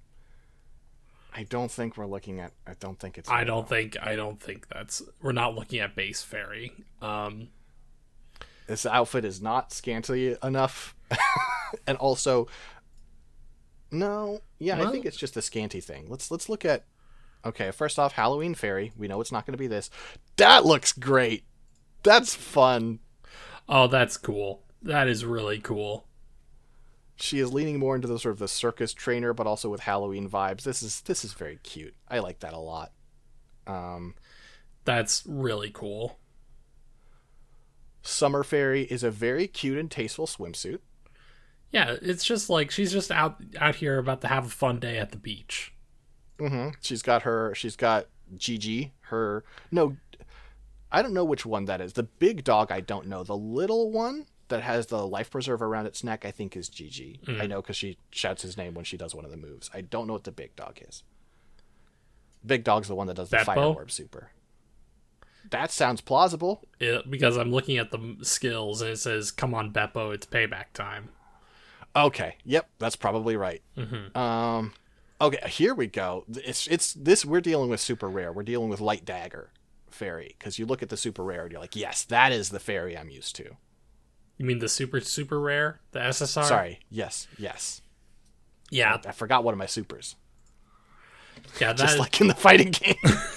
I don't think we're looking at. I don't think it's. I don't think that's. We're not looking at base Fairy. This outfit is not scantily enough, and also, no, yeah, well, I think it's just a scanty thing. Let's look at. Okay, first off, Halloween Fairy. We know it's not going to be this. That looks great. That's fun. Oh, that's cool. That is really cool. She is leaning more into the sort of the circus trainer, but also with Halloween vibes. This is very cute. I like that a lot. That's really cool. Summer Fairy is a very cute and tasteful swimsuit. Yeah, it's just like she's just out here about to have a fun day at the beach. Mm-hmm. She's got Gigi. No, I don't know which one that is. The big dog, I don't know. The little one that has the life preserver around its neck, I think is Gigi. I know because she shouts his name when she does one of the moves. I don't know what the big dog is. Big dog's the one that does the fire orb super. That sounds plausible. Yeah, because I'm looking at the skills and it says, "Come on, Beppo, it's payback time." Okay. Yep, that's probably right. Mm-hmm. Okay, here we go. It's this. We're dealing with super rare. We're dealing with Light Dagger Fairy, because you look at the super rare and you're like, yes, that is the fairy I'm used to. You mean the super rare, the SSR? Sorry. Yes. Yeah, I forgot one of my supers. Yeah, just like in the fighting game.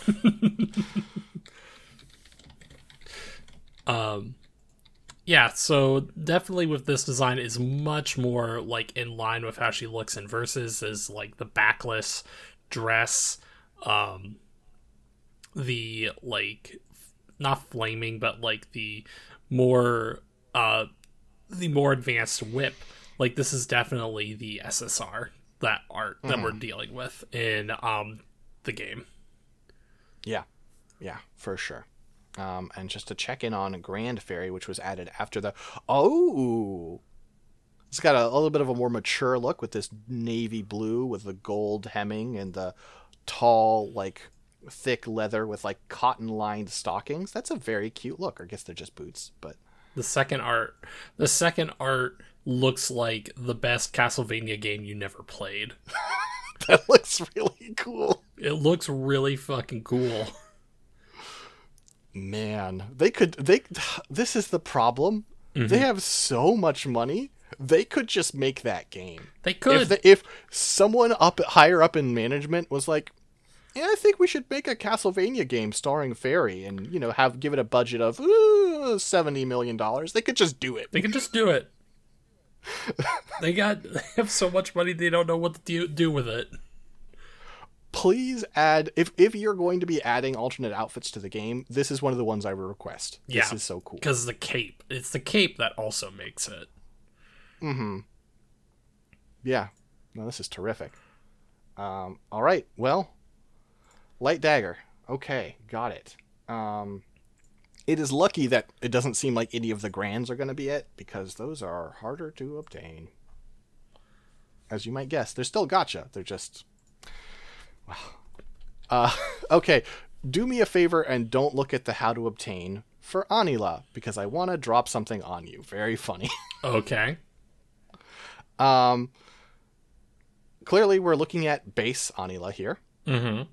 Yeah, so definitely with this design is much more like in line with how she looks in Versus, is like the backless dress, the like not flaming but like the more advanced whip. Like this is definitely the SSR, that art that we're dealing with in the game. Yeah, for sure. And just to check in on Grand Fairy, which was added after the... Oh! It's got a little bit of a more mature look with this navy blue with the gold hemming and the tall, like, thick leather with, like, cotton-lined stockings. That's a very cute look. I guess they're just boots, but... The second art looks like the best Castlevania game you never played. That looks really cool. It looks really fucking cool. Man, this is the problem. Mm-hmm. They have so much money. They could just make that game. They could. If someone higher up in management was like, yeah, I think we should make a Castlevania game starring Fairy and, give it a budget of $70 million. They could just do it. They have so much money they don't know what to do with it. Please add, if you're going to be adding alternate outfits to the game, this is one of the ones I would request. Yeah, this is so cool. Because it's the cape that also makes it. Mm-hmm. Yeah. No, this is terrific. All right. Well, Light Dagger. Okay, got it. It is lucky that it doesn't seem like any of the Grands are going to be it, because those are harder to obtain. As you might guess, they're still gacha. They're just... Okay, do me a favor and don't look at the how to obtain for Anila, because I want to drop something on you. Very funny. Okay. Clearly we're looking at base Anila here. Mm-hmm.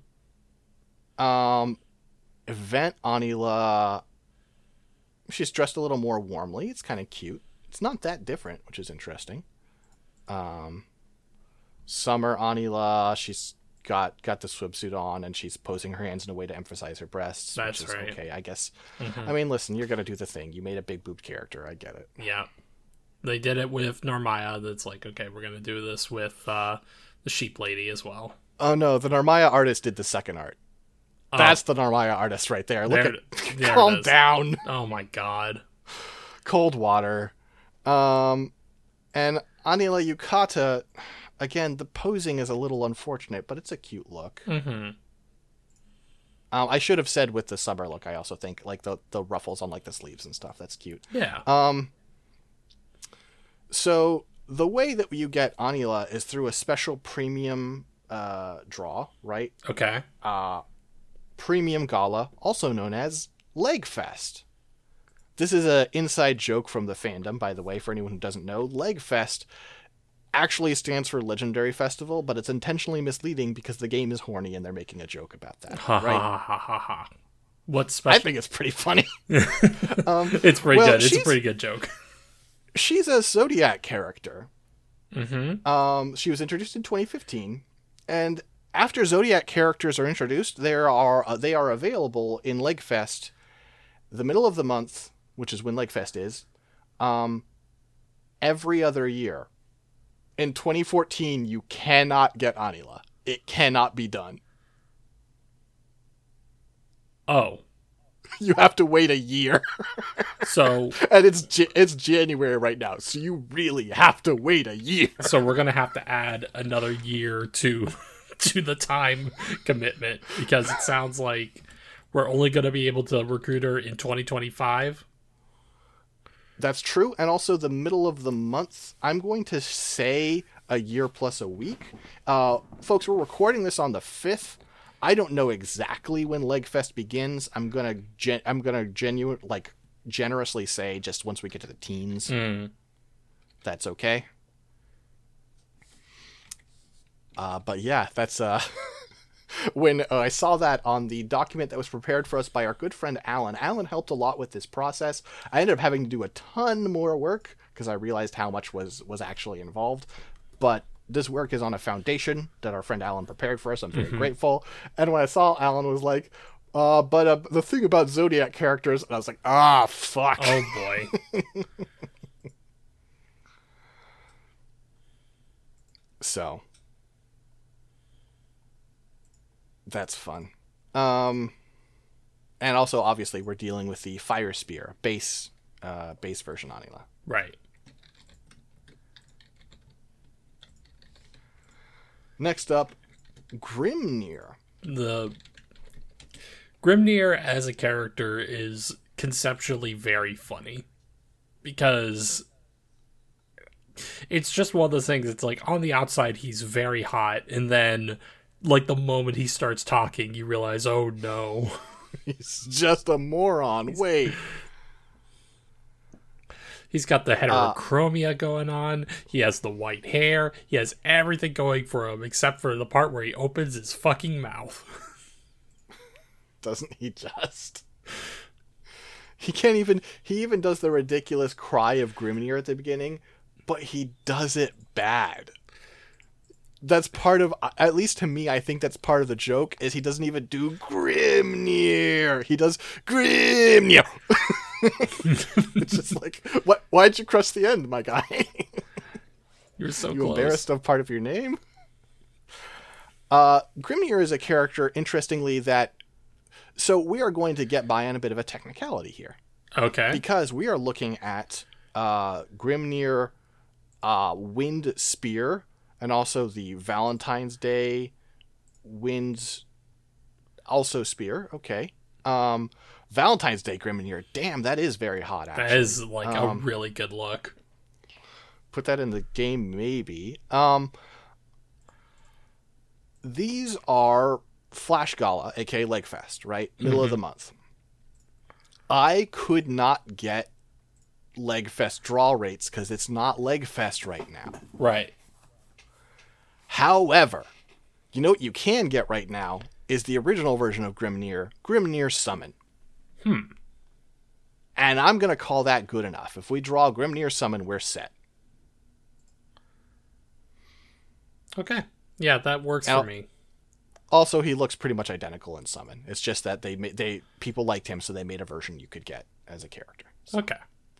Event Anila, she's dressed a little more warmly. It's kind of cute. It's not that different, which is interesting. Summer Anila, she's got the swimsuit on, and she's posing her hands in a way to emphasize her breasts. That's which is right. Okay, I guess. I mean, listen, you're gonna do the thing. You made a big boobed character. I get it. Yeah. They did it with Narmaya. That's like, okay, we're going to do this with the sheep lady as well. Oh no, the Narmaya artist did the second art. That's the Narmaya artist right there. Calm down. Oh my god. Cold water. And Anila Yukata, again, the posing is a little unfortunate, but it's a cute look. Mm-hmm. I should have said with the summer look, I also think, like, the ruffles on, like, the sleeves and stuff. That's cute. Yeah. So the way that you get Anila is through a special premium draw, right? Okay. Premium Gala, also known as Leg Fest. This is an inside joke from the fandom, by the way, for anyone who doesn't know. Leg Fest actually stands for Legendary Festival, but it's intentionally misleading because the game is horny and they're making a joke about that. Ha right? ha ha ha ha. What's special? I think it's pretty funny. It's pretty good. It's a pretty good joke. She's a Zodiac character. Mm-hmm. She was introduced in 2015, and after Zodiac characters are introduced, they are available in Legfest the middle of the month, which is when Legfest is, every other year. In 2014, you cannot get Anila. It cannot be done. Oh. You have to wait a year. So, and it's January right now, so you really have to wait a year. So we're gonna have to add another year to the time commitment, because it sounds like we're only gonna be able to recruit her in 2025. That's true, and also the middle of the month. I'm going to say a year plus a week. Folks, we're recording this on the 5th. I don't know exactly when Legfest begins. I'm gonna generously say just once we get to the teens. That's okay. But yeah, that's when I saw that on the document that was prepared for us by our good friend Alan. Alan helped a lot with this process. I ended up having to do a ton more work because I realized how much was actually involved. But this work is on a foundation that our friend Alan prepared for us. I'm very grateful. And when I saw Alan was like, but the thing about Zodiac characters, and I was like, fuck. Oh boy. So that's fun. And also, obviously, we're dealing with the Fire Spear base version Anila. Right. Next up, Grimnir. The Grimnir as a character is conceptually very funny, because it's just one of those things. It's like, on the outside he's very hot, and then like the moment he starts talking, you realize, oh no, he's just a moron. Wait. He's got the heterochromia going on. He has the white hair. He has everything going for him, except for the part where he opens his fucking mouth. Doesn't he just? He can't even... He even does the ridiculous cry of Grimnir at the beginning, but he does it bad. That's part of... At least to me, I think that's part of the joke, is he doesn't even do Grimnir. He does Grimnir. It's just like, what? Why'd you crush the end, my guy? You're so you close. Embarrassed of part of your name? Grimnir is a character, interestingly, that... So we are going to get by on a bit of a technicality here. Okay. Because we are looking at Grimnir Wind Spear, and also the Valentine's Day Wind also Spear. Okay. Valentine's Day Grimnir. Damn, that is very hot, actually. That is like a really good look. Put that in the game, maybe. These are Flash Gala, aka Legfest, right? Middle of the month. I could not get Legfest draw rates because it's not Legfest right now. Right. However, you know what you can get right now is the original version of Grimnir, Grimnir Summon. And I'm going to call that good enough. If we draw Grimnir Summon, we're set. Okay. Yeah, that works for me. Also, he looks pretty much identical in Summon. It's just that people liked him, so they made a version you could get as a character. So. Okay.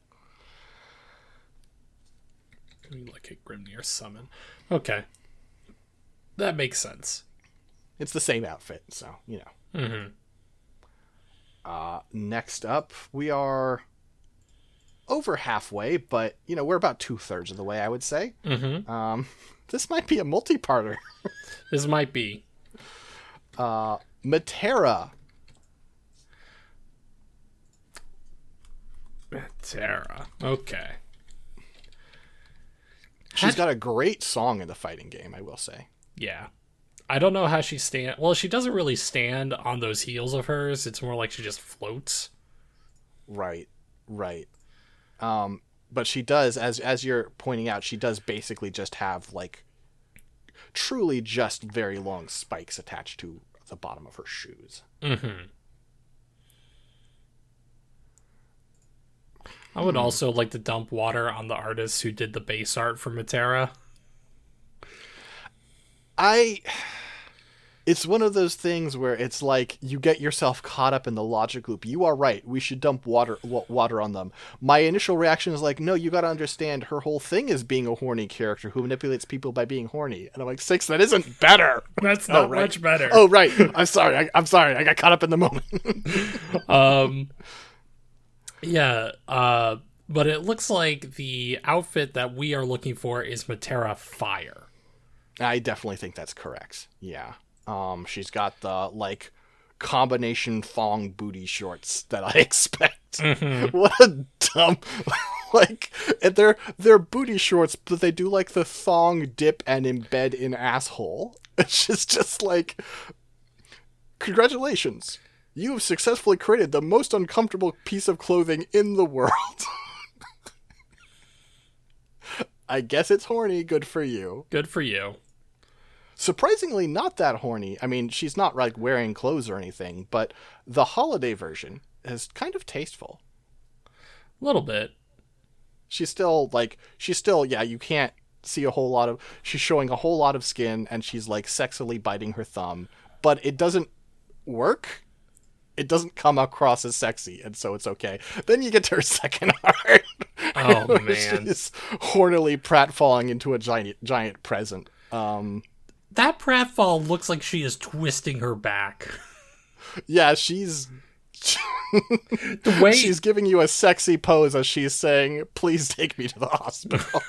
We look at Grimnir Summon. Okay. That makes sense. It's the same outfit, so, you know. Mm-hmm. Next up, we are over halfway, but, you know, we're about 2/3 of the way, I would say. Mm-hmm. This might be a multi-parter. This might be. Metera. Metera. Okay. She's got a great song in the fighting game, I will say. Yeah. I don't know how she stand. Well, she doesn't really stand on those heels of hers. It's more like she just floats. Right. But she does, as you're pointing out, she does basically just have, like, truly just very long spikes attached to the bottom of her shoes. Mm-hmm. I would also like to dump water on the artists who did the base art for Metera. It's one of those things where it's like you get yourself caught up in the logic loop. You are right. We should dump water on them. My initial reaction is like, no, you got to understand her whole thing is being a horny character who manipulates people by being horny. And I'm like, Six, that isn't better. That's not much better. Oh, right. I'm sorry. I got caught up in the moment. Yeah. But it looks like the outfit that we are looking for is Metera Fire. I definitely think that's correct. Yeah. She's got the, like, combination thong booty shorts that I expect. Mm-hmm. What a dumb, like, they're booty shorts, but they do, like, the thong dip and embed in asshole. It's just like, congratulations. You have successfully created the most uncomfortable piece of clothing in the world. I guess it's horny. Good for you. Good for you. Surprisingly not that horny. I mean, she's not, like, wearing clothes or anything, but the holiday version is kind of tasteful. A little bit. She's still, yeah, you can't see a whole lot of... She's showing a whole lot of skin, and she's, like, sexily biting her thumb, but it doesn't work. It doesn't come across as sexy, and so it's okay. Then you get to her second art. Oh, man. She's hornily pratfalling into a giant present. That pratfall looks like she is twisting her back. Yeah, she's... The way... She's giving you a sexy pose as she's saying, please take me to the hospital.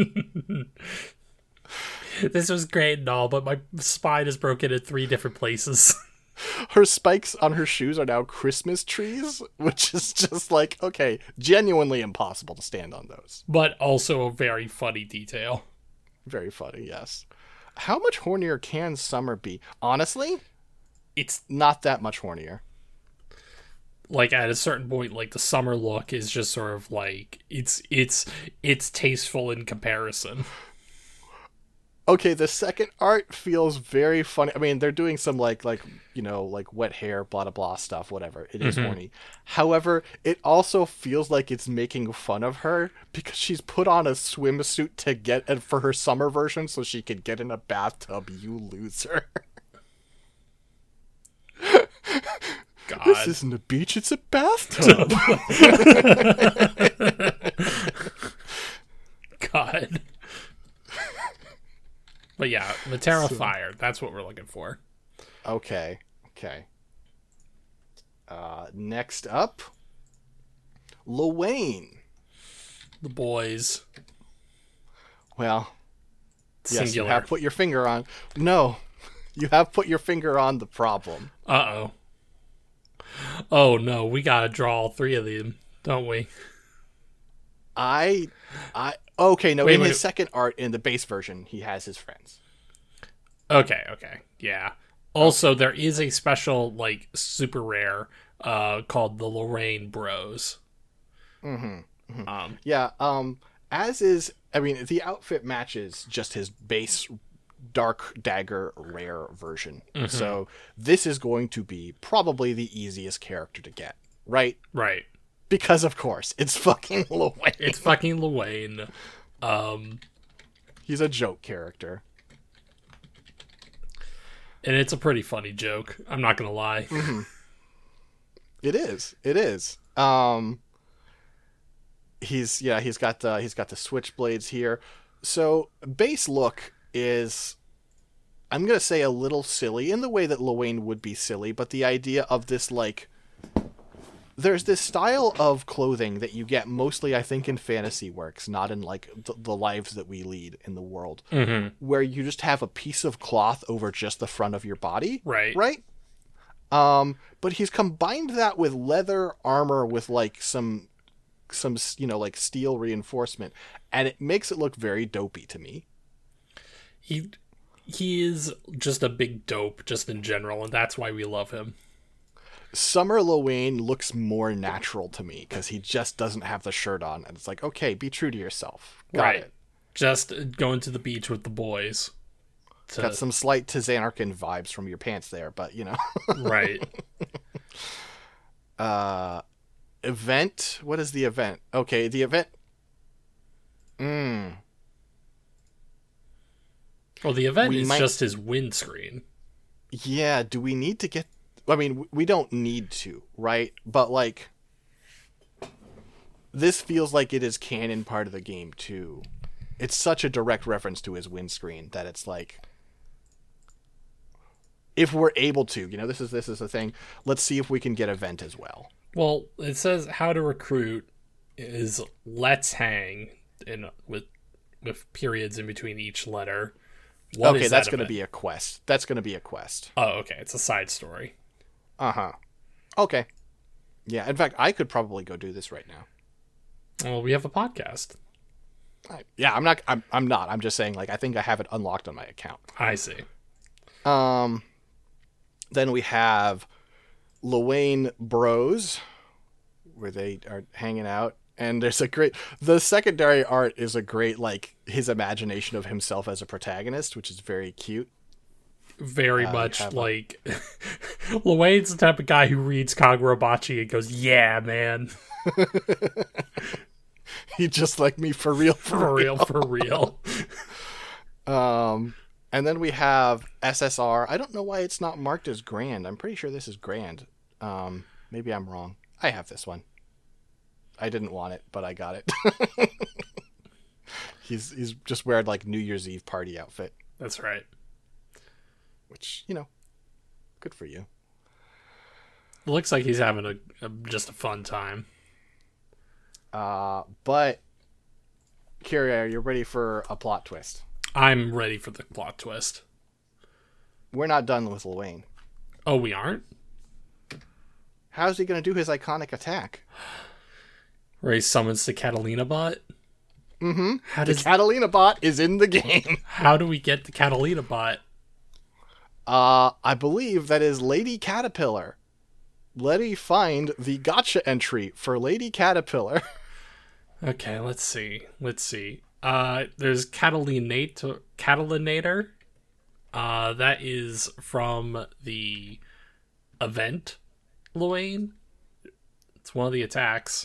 This was great and all, but my spine is broken in 3 different places. Her spikes on her shoes are now Christmas trees, which is just like, okay, genuinely impossible to stand on those. But also a very funny detail. Very funny, yes. How much hornier can Summer be? Honestly, it's not that much hornier. Like, at a certain point, like, the Summer look is just sort of like, it's tasteful in comparison. Okay, the second art feels very funny. I mean, they're doing some like you know, like wet hair, blah blah blah stuff, whatever. It is horny. However, it also feels like it's making fun of her because she's put on a swimsuit to get for her summer version so she could get in a bathtub. You loser. God. This isn't a beach, it's a bathtub. God. But yeah, Metera Fire. That's what we're looking for. Okay. Next up, Luwayne. The boys. Well, Singular. Yes, you have put your finger on... No, you have put your finger on the problem. Uh-oh. Oh, no, we gotta draw all 3 of them, don't we? Okay, no, in his second art, in the base version, he has his friends. Okay, yeah. Also, there is a special, like, super rare, called the Lorraine Bros. As is, I mean, the outfit matches just his base Dark Dagger rare version. So, this is going to be probably the easiest character to get, right? Right. Because, of course, it's fucking Luwayne. It's fucking Luwayne. He's a joke character. And it's a pretty funny joke. I'm not gonna lie. Mm-hmm. It is. It is. He's got the switchblades here. So base look is, I'm gonna say, a little silly in the way that Luwain would be silly, but the idea of this, like, there's this style of clothing that you get mostly, I think, in fantasy works, not in like the lives that we lead in the world, where you just have a piece of cloth over just the front of your body, right. But he's combined that with leather armor with like some like steel reinforcement, and it makes it look very dopey to me. He is just a big dope just in general, and that's why we love him. Summer Luwain looks more natural to me because he just doesn't have the shirt on, and it's like, okay, be true to yourself. Got it. Just going to the beach with the boys. Got some slight Tazanarkan vibes from your pants there, but you know. Right. Event. What is the event? Okay, the event. Well, the event is just his windscreen. Yeah. Do we need to get? I mean, we don't need to, right? But like, this feels like it is canon part of the game too. It's such a direct reference to his windscreen that it's like, if we're able to, this is the thing. Let's see if we can get event as well. Well, it says how to recruit is let's hang with periods in between each letter. Okay, that's going to be a quest. Oh, okay. It's a side story. Uh-huh. Okay. Yeah, in fact, I could probably go do this right now. Well, we have a podcast. Yeah, I'm not. I'm just saying, like, I think I have it unlocked on my account. I see. Then we have Luwain Bros, where they are hanging out. And there's the secondary art is a great, like, his imagination of himself as a protagonist, which is very cute. Very much like Luwain's the type of guy who reads Kagurabachi and goes, yeah, man. He just like me for real. And then we have SSR. I don't know why it's not marked as Grand. I'm pretty sure this is Grand. Maybe I'm wrong. I have this one. I didn't want it, but I got it. He's just wearing like New Year's Eve party outfit. That's right. Which, good for you. It looks like he's having just a fun time. But Kyria, are you ready for a plot twist? I'm ready for the plot twist. We're not done with Luwain. Oh, we aren't? How's he going to do his iconic attack? Where he summons the Catalina bot? Mm-hmm. The Catalina bot is in the game. How do we get the Catalina bot? I believe that is Lady Caterpillar. Let me find the gotcha entry for Lady Caterpillar. Okay, let's see. There's Catalinator. That is from the event, Luwain. It's one of the attacks.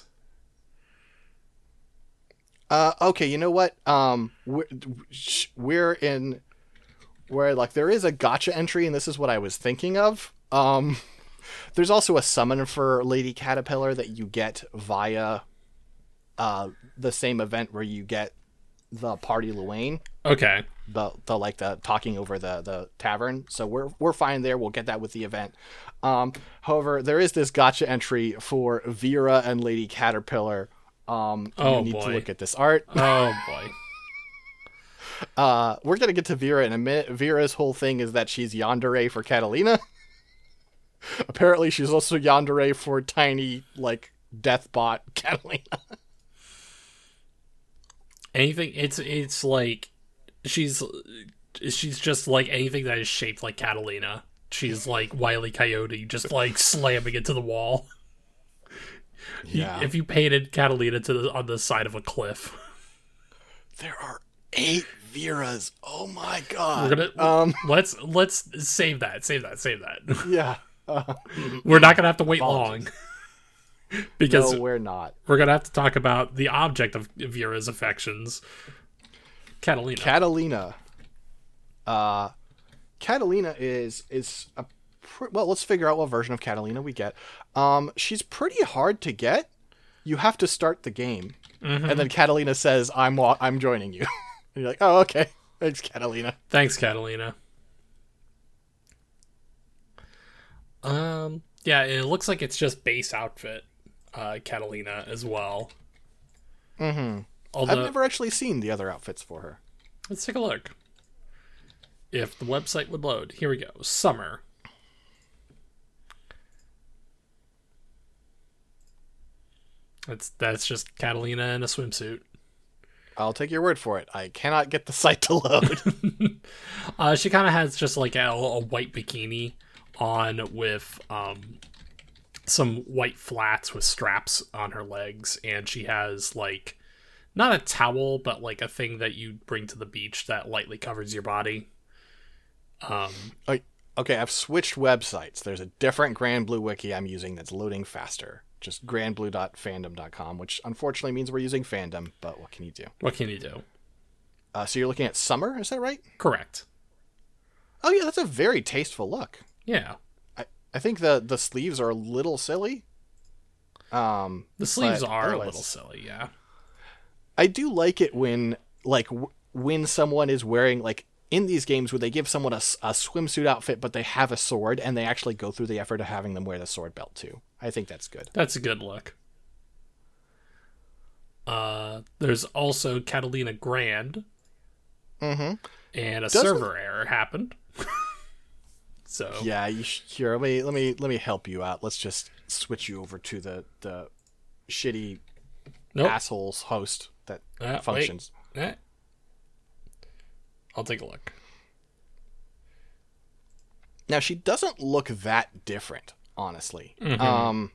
Okay, you know what? Where like there is a gotcha entry, and this is what I was thinking of. There's also a summon for Lady Caterpillar that you get via the same event where you get the party Luwain. Okay. The talking over the tavern. So we're fine there. We'll get that with the event. However, there is this gotcha entry for Vera and Lady Caterpillar. You need to look at this art. Oh boy. We're gonna get to Vera in a minute. Vera's whole thing is that she's yandere for Catalina. Apparently, she's also yandere for tiny, like, deathbot Catalina. Anything? It's like she's just like anything that is shaped like Catalina. She's like Wile E. Coyote, just like slamming it to the wall. Yeah. If you painted Catalina on the side of a cliff. There are 8 Veras. Oh my god. We're gonna let's save that. Yeah. We're not gonna have to wait long. Because no, we're not. We're gonna have to talk about the object of Vera's affections, Catalina. Catalina is a well, let's figure out what version of Catalina we get. She's pretty hard to get. You have to start the game, and then Catalina says, "I'm joining you." And you're like, "Oh, okay. Thanks, Catalina." Thanks, Catalina. Yeah, it looks like it's just base outfit, Catalina as well. Mm-hmm. Although, I've never actually seen the other outfits for her. Let's take a look. If the website would load. Here we go. Summer. That's just Catalina in a swimsuit. I'll take your word for it. I cannot get the site to load. She kind of has just like a white bikini on with some white flats with straps on her legs, and she has like not a towel, but like a thing that you bring to the beach that lightly covers your body. Okay, I've switched websites. There's a different Grand Blue wiki I'm using that's loading faster. Just grandblue.fandom.com, which unfortunately means we're using fandom, but what can you do? What can you do? So you're looking at Summer, is that right? Correct. Oh yeah, that's a very tasteful look. Yeah. I think the sleeves are a little silly. The sleeves are a little silly, yeah. I do like it when when someone is wearing in these games where they give someone a swimsuit outfit, but they have a sword, and they actually go through the effort of having them wear the sword belt too. I think that's good. That's a good look. There's also Catalina Grand. Mm-hmm. And a server error happened. So yeah, here let me help you out. Let's just switch you over to the shitty assholes host that functions. I'll take a look. Now she doesn't look that different, honestly. Mm-hmm.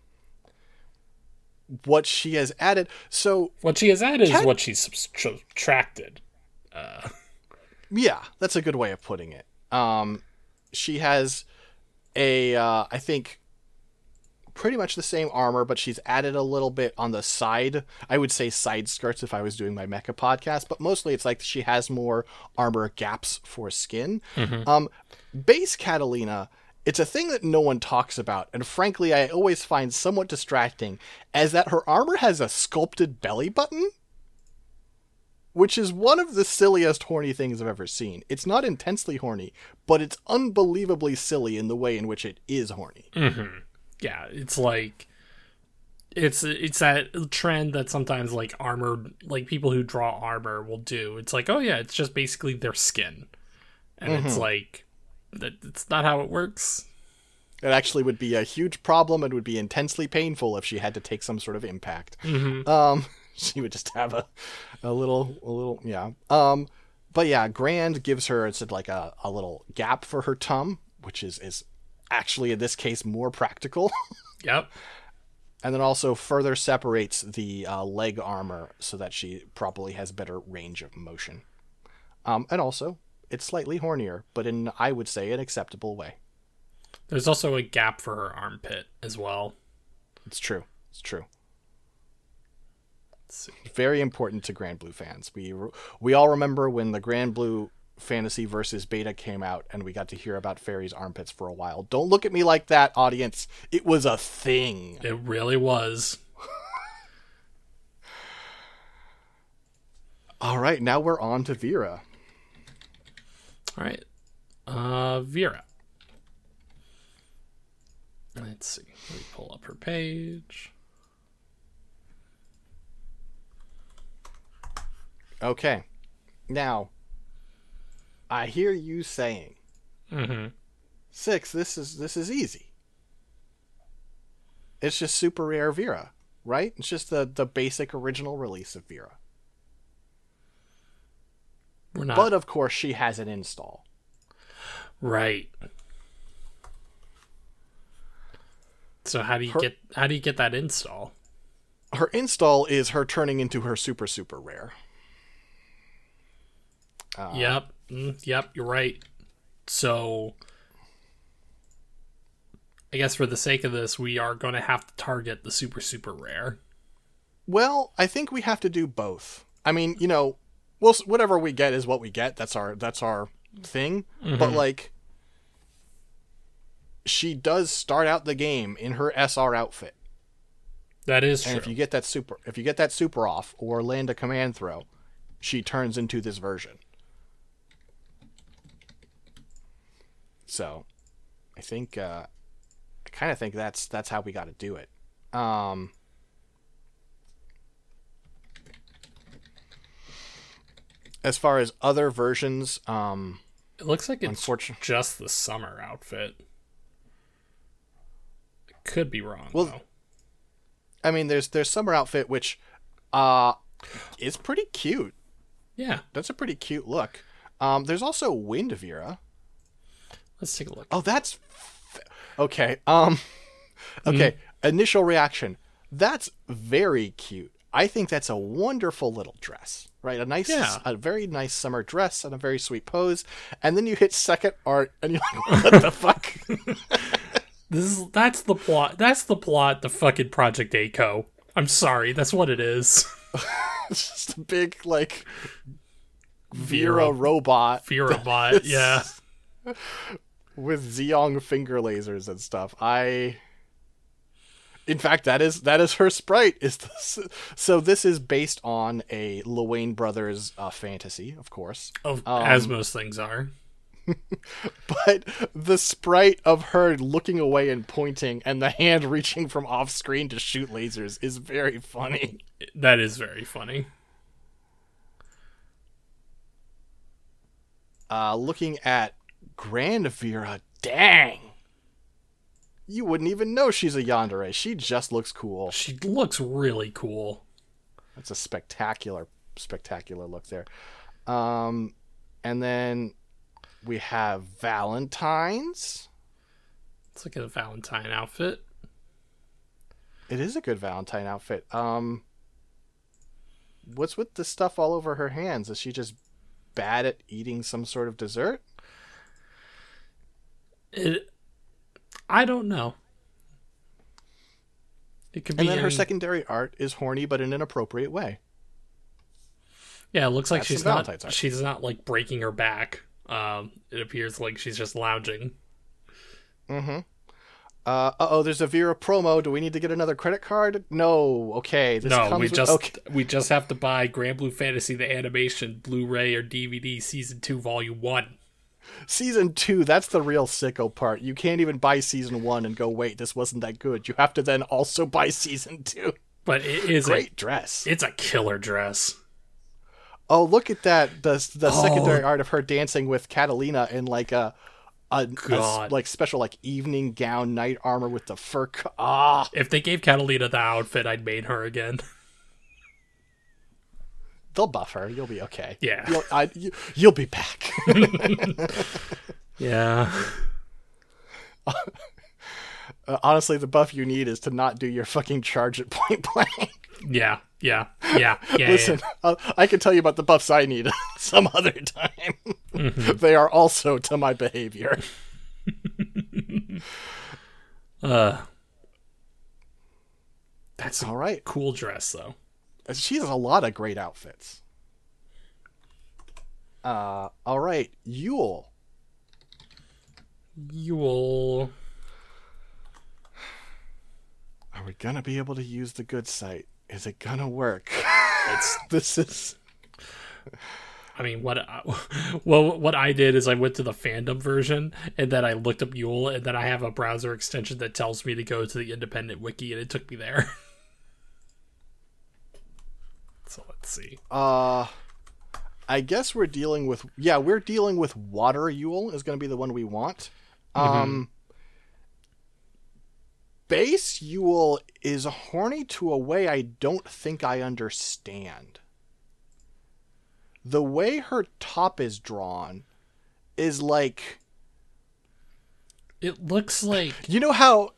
What she has added, is what she's subtracted. Yeah, that's a good way of putting it. She has I think pretty much the same armor, but she's added a little bit on the side. I would say side skirts if I was doing my mecha podcast, but mostly it's like she has more armor gaps for skin. Mm-hmm. Base Catalina, it's a thing that no one talks about, and frankly I always find somewhat distracting, as that her armor has a sculpted belly button, which is one of the silliest horny things I've ever seen. It's not intensely horny, but it's unbelievably silly in the way in which it is horny. Mm-hmm. Yeah, it's like it's that trend that sometimes people who draw armor will do. It's like, oh yeah, it's just basically their skin, and it's like it's not how it works. It actually would be a huge problem and would be intensely painful if she had to take some sort of impact. Mm-hmm. She would just have a little yeah. But yeah, Grand gives her a little gap for her tum, which is actually in this case more practical. Yep. And then also further separates the leg armor so that she probably has better range of motion. And also, it's slightly hornier, but in, I would say, an acceptable way. There's also a gap for her armpit as well. It's true. It's true. Let's see. Very important to Grand Blue fans. We all remember when the Grand Blue Fantasy versus Beta came out and we got to hear about Fairy's armpits for a while. Don't look at me like that, audience. It was a thing. It really was. All right, now we're on to Vera. All right. Vera. Let's see. Let me pull up her page. Okay. Now, I hear you saying, 6, this is easy. It's just super rare Vera, right? It's just the basic original release of Vera. We're not. But of course she has an install. Right. So how do you get that install? Her install is her turning into her super rare. Yep, you're right. So, I guess for the sake of this, we are going to have to target the super rare. Well, I think we have to do both. I mean, whatever we get is what we get. That's our thing. Mm-hmm. But she does start out the game in her SR outfit. That is true. And if you get that super off or land a command throw, she turns into this version. So, I think I kind of think that's how we got to do it. As far as other versions, it looks like it's just the summer outfit. I could be wrong, though. I mean, there's summer outfit, which is pretty cute. Yeah. That's a pretty cute look. There's also Wind Vera. Let's take a look. Oh, that's... Okay. Okay. Initial reaction. That's very cute. I think that's a wonderful little dress, right? A very nice summer dress and a very sweet pose. And then you hit second art and you're like, what the fuck? That's the plot. That's the plot to fucking Project A-ko. I'm sorry. That's what it is. It's just a big, like, Vera robot. Vera bot, yeah. With Zeong finger lasers and stuff. In fact, that is her sprite. So this is based on a Luane Brothers fantasy, of course. As most things are. But the sprite of her looking away and pointing and the hand reaching from off screen to shoot lasers is very funny. That is very funny. Looking at Grand Vera, dang. You wouldn't even know she's a yandere. She just looks cool. She looks really cool. That's a spectacular look there. And then we have Valentine's. Let's look at a Valentine outfit. It is a good Valentine outfit. What's with the stuff all over her hands? Is she just bad at eating some sort of dessert? I don't know. It could be. And then her secondary art is horny, but in an appropriate way. Yeah, it looks like she's not like breaking her back. It appears like she's just lounging. Mm-hmm. There's a Vera promo. Do we need to get another credit card? No. Okay. We just have to buy Grand Blue Fantasy the animation, Blu-ray or DVD, Season 2, Volume 1. Season 2, that's the real sicko part. You can't even buy Season 1 and go, wait, this wasn't that good. You have to then also buy Season 2. But it is great dress. It's a killer dress. Oh, look at that. The secondary art of her dancing with Catalina in like a like special like evening gown, night armor with the fur. If they gave Catalina the outfit, I'd main her again. They'll buff her. You'll be okay. Yeah. You'll be back. Yeah. Honestly, the buff you need is to not do your fucking charge at point blank. Yeah. Listen, I can tell you about the buffs I need some other time. Mm-hmm. They are also to my behavior. That's all right. Cool dress, though. She has a lot of great outfits. All right, Yule. Are we gonna be able to use the good site? Is it gonna work? I mean, what I did is I went to the fandom version, and then I looked up Yule, and then I have a browser extension that tells me to go to the independent wiki, and it took me there. So let's see. I guess we're dealing with water Yule is going to be the one we want. Mm-hmm. Base Yule is horny to a way I don't think I understand. The way her top is drawn is like... It looks like... You know how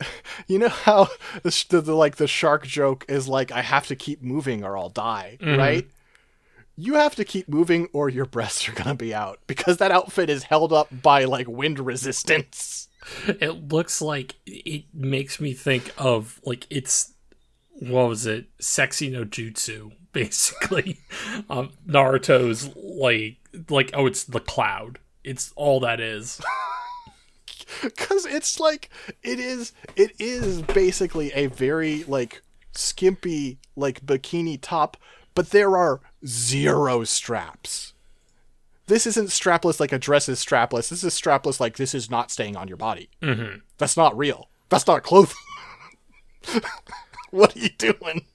the shark joke is like, I have to keep moving or I'll die, mm-hmm. right? You have to keep moving or your breasts are going to be out because that outfit is held up by like wind resistance. It looks like it makes me think of like what was it? Sexy no Jutsu, basically. Naruto's like it's the cloud. It's all that is. Because it's like it is basically a very like skimpy like bikini top, but there are zero straps. This isn't strapless like a dress is strapless. This is strapless like this is not staying on your body. Mm-hmm. That's not real. That's not clothing. What are you doing?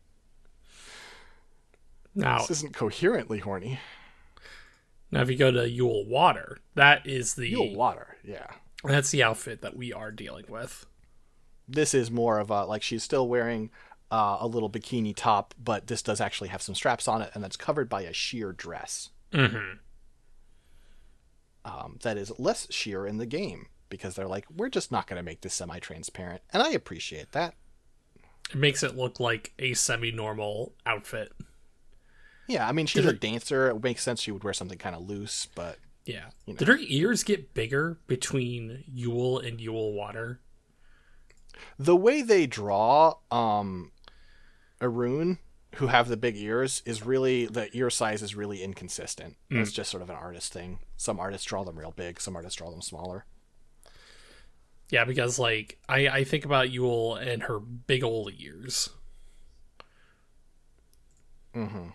Now, This isn't coherently horny. now, if you go to Yule Water, that is the Yule water, yeah. that's the outfit that we are dealing with. This is more of a, like, she's still wearing a little bikini top, but this does actually have some straps on it, and that's covered by a sheer dress. Mm-hmm. That is less sheer in the game, because they're like, we're just not going to make this semi-transparent, and I appreciate that. It makes it look like a semi-normal outfit. Yeah, I mean, she's a dancer. It makes sense she would wear something kind of loose, but... Yeah. You know. Did her ears get bigger between Yule and Yule Water? The way they draw Arun, who have the big ears, is really... The ear size is really inconsistent. It's just sort of an artist thing. Some artists draw them real big. Some artists draw them smaller. Yeah, because, like, I think about Yule and her big old ears. Mm-hmm.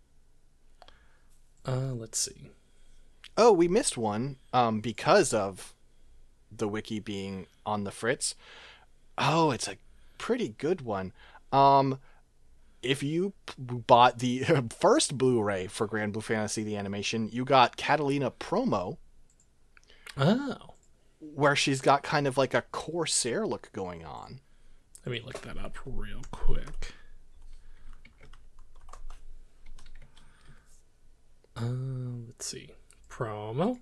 Let's see. Oh, we missed one because of the wiki being on the fritz. Oh, it's a pretty good one. If you bought the first Blu-ray for Grand Blue Fantasy, the animation, you got Catalina promo. Oh. Where she's got kind of like a Corsair look going on. Let me look that up real quick. Let's see. Promo.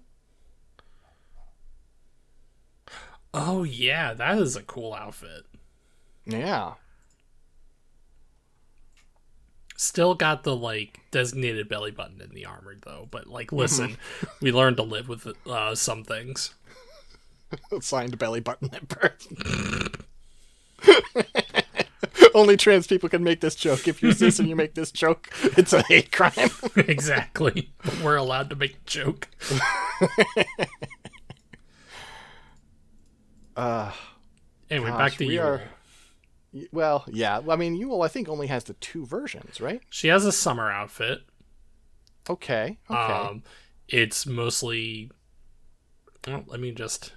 Oh, yeah, that is a cool outfit. Yeah. Still got the, like, designated belly button in the armor, though. But, like, listen, we learned to live with some things. Signed belly button at birth. Only trans people can make this joke. If you're cis and you make this joke, it's a hate crime. Exactly. But we're allowed to make a joke. Anyway, back to Yule. Well, yeah. I mean, Yule, I think, only has the 2 versions, right? She has a summer outfit. Okay. It's mostly... Well, let me just...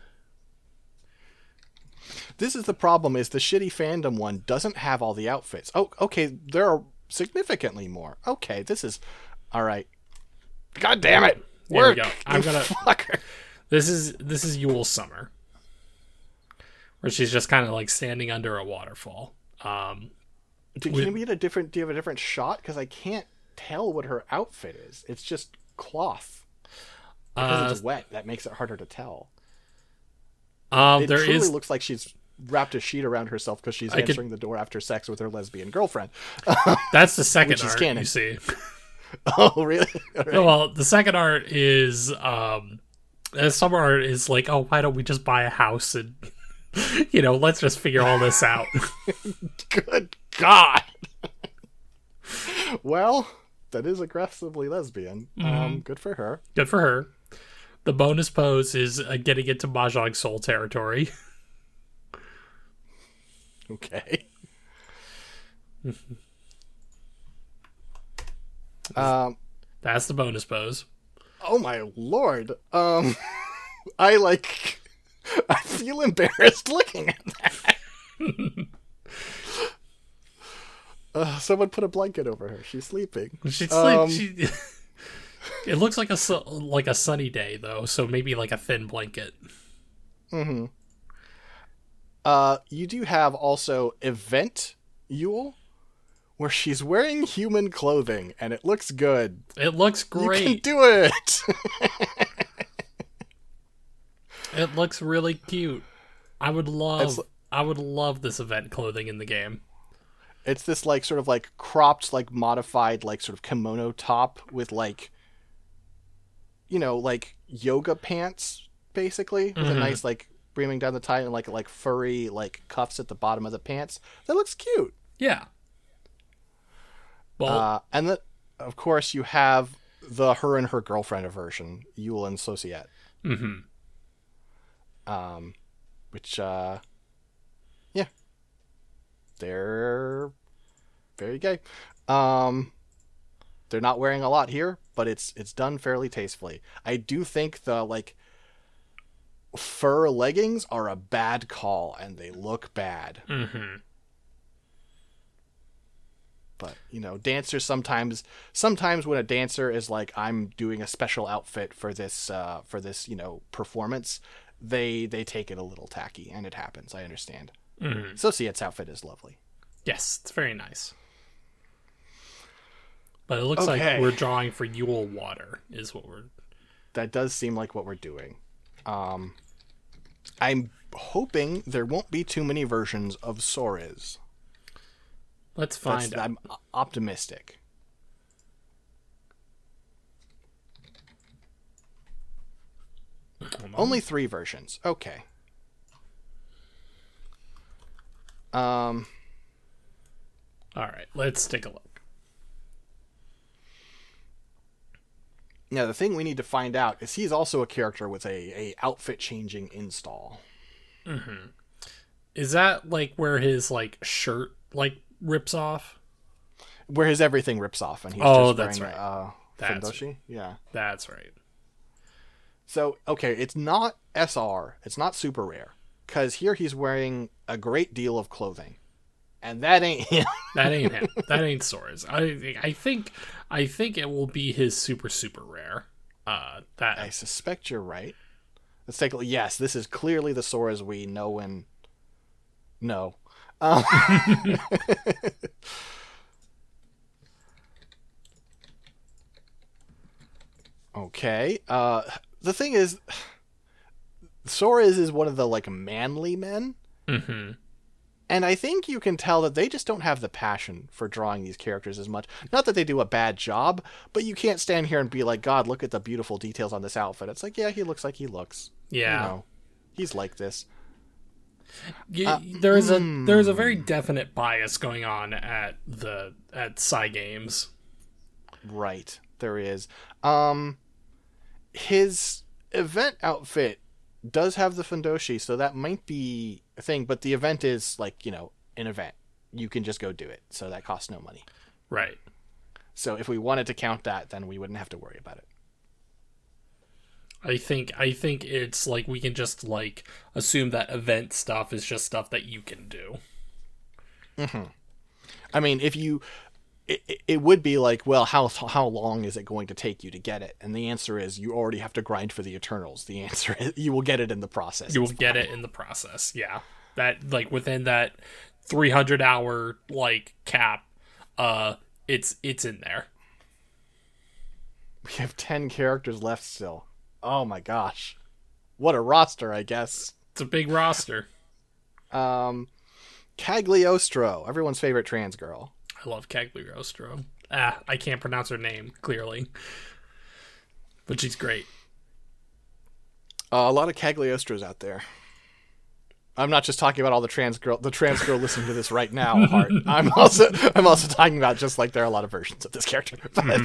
This is the problem, is the shitty fandom one doesn't have all the outfits. Oh, okay, there are significantly more. Okay, this is... Alright. God damn it! Work! There we go. I'm gonna... Fucker. This is Yule Summer. Where she's just kind of like standing under a waterfall. Do you have a different shot? Because I can't tell what her outfit is. It's just cloth. Because it's wet, that makes it harder to tell. It truly looks like she's wrapped a sheet around herself because she's answering the door after sex with her lesbian girlfriend. That's the second art canon. you see. Oh, really? Right. Well, the second art is some art is like, oh, why don't we just buy a house and let's just figure all this out. Good God. Well, that is aggressively lesbian. Good for her. Good for her. The bonus pose is getting into Mahjong Soul territory. Okay. That's the bonus pose. Oh my lord. I feel embarrassed looking at that. Someone put a blanket over her. She's sleeping. She's sleeping. It looks like a sunny day though, so maybe like a thin blanket. Mm-hmm. You do have also Event Yule, where she's wearing human clothing, and it looks good. It looks great. You can do it. It looks really cute. I would love this event clothing in the game. It's this sort of cropped, modified, sort of kimono top with yoga pants, basically, with a nice bringing down the tie and furry cuffs at the bottom of the pants. That looks cute. Yeah. Well, and then of course you have the her and her girlfriend version, Yule and Societte. Mm-hmm. which yeah, they're very gay. They're not wearing a lot here, but it's done fairly tastefully. I do think the like fur leggings are a bad call, and they look bad. Mm-hmm. But dancers sometimes when a dancer is like, I'm doing a special outfit for this performance, they take it a little tacky, and it happens. I understand. Mm-hmm. Societte's outfit is lovely. Yes, it's very nice. But it looks like we're drawing for Yule Water, is what we're... That does seem like what we're doing. I'm hoping there won't be too many versions of Soriz. Let's find out. I'm optimistic. Only 3 versions. Okay. All right, let's take a look. Now, the thing we need to find out is he's also a character with a outfit changing install. Mm-hmm. Is that like where his like shirt like rips off? Where his everything rips off, and he's just that's wearing right. Fundoshi? Right. Yeah. That's right. So, okay, it's not SR. It's not super rare. Because here he's wearing a great deal of clothing. And that ain't him. That ain't him. That ain't Sora's. I think it will be his super rare. I suspect you're right. Let's take a look. Yes, this is clearly the Sora's we know and know. Okay. The thing is, Sora's is one of the like manly men. Mm-hmm. And I think you can tell that they just don't have the passion for drawing these characters as much. Not that they do a bad job, but you can't stand here and be like, God, look at the beautiful details on this outfit. It's like, yeah, he looks like he looks. Yeah. He's like this. There is a very definite bias going on at Cygames. Right. There is. His event outfit does have the Fundoshi, so that might be a thing, but the event is like, an event. You can just go do it, so that costs no money. Right. So if we wanted to count that, then we wouldn't have to worry about it. I think it's like we can just like assume that event stuff is just stuff that you can do. Mm-hmm. I mean, if you... It would be like, well, how long is it going to take you to get it? And the answer is you already have to grind for the Eternals. The answer is you will get it in the process. You will get it in the process, yeah. That, like, within that 300-hour, like, cap, it's in there. We have 10 characters left still. Oh my gosh. What a roster, I guess. It's a big roster. Cagliostro, everyone's favorite trans girl. I love Cagliostro. I can't pronounce her name, clearly. But she's great. A lot of Cagliostros out there. I'm not just talking about all the trans girl listening to this right now, Hart. I'm also talking about just like there are a lot of versions of this character.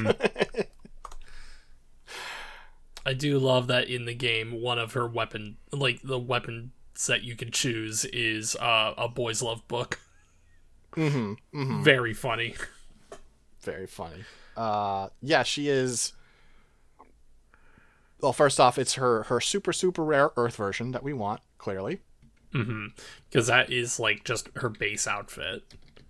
I do love that in the game, one of her weapon, like the weapon set you can choose is a boys love book. Mm-hmm, mm-hmm. Very funny. Very funny. Yeah, she is. Well, first off, it's her super rare Earth version that we want, clearly. Mm-hmm. Because that is like just her base outfit.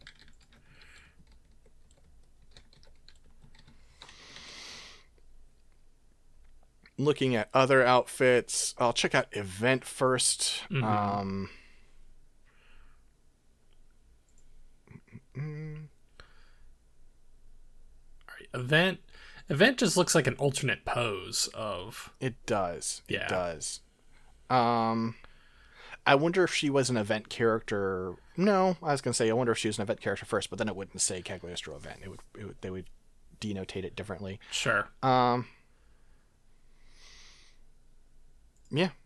Looking at other outfits, I'll check out Event first. Mm-hmm. Alright, Event just looks like an alternate pose of... It does. Yeah. It does. I wonder if she was an event character. No, I was going to say, I wonder if she was an event character first, but then it wouldn't say Cagliostro event. They would denotate it differently. Sure. Yeah.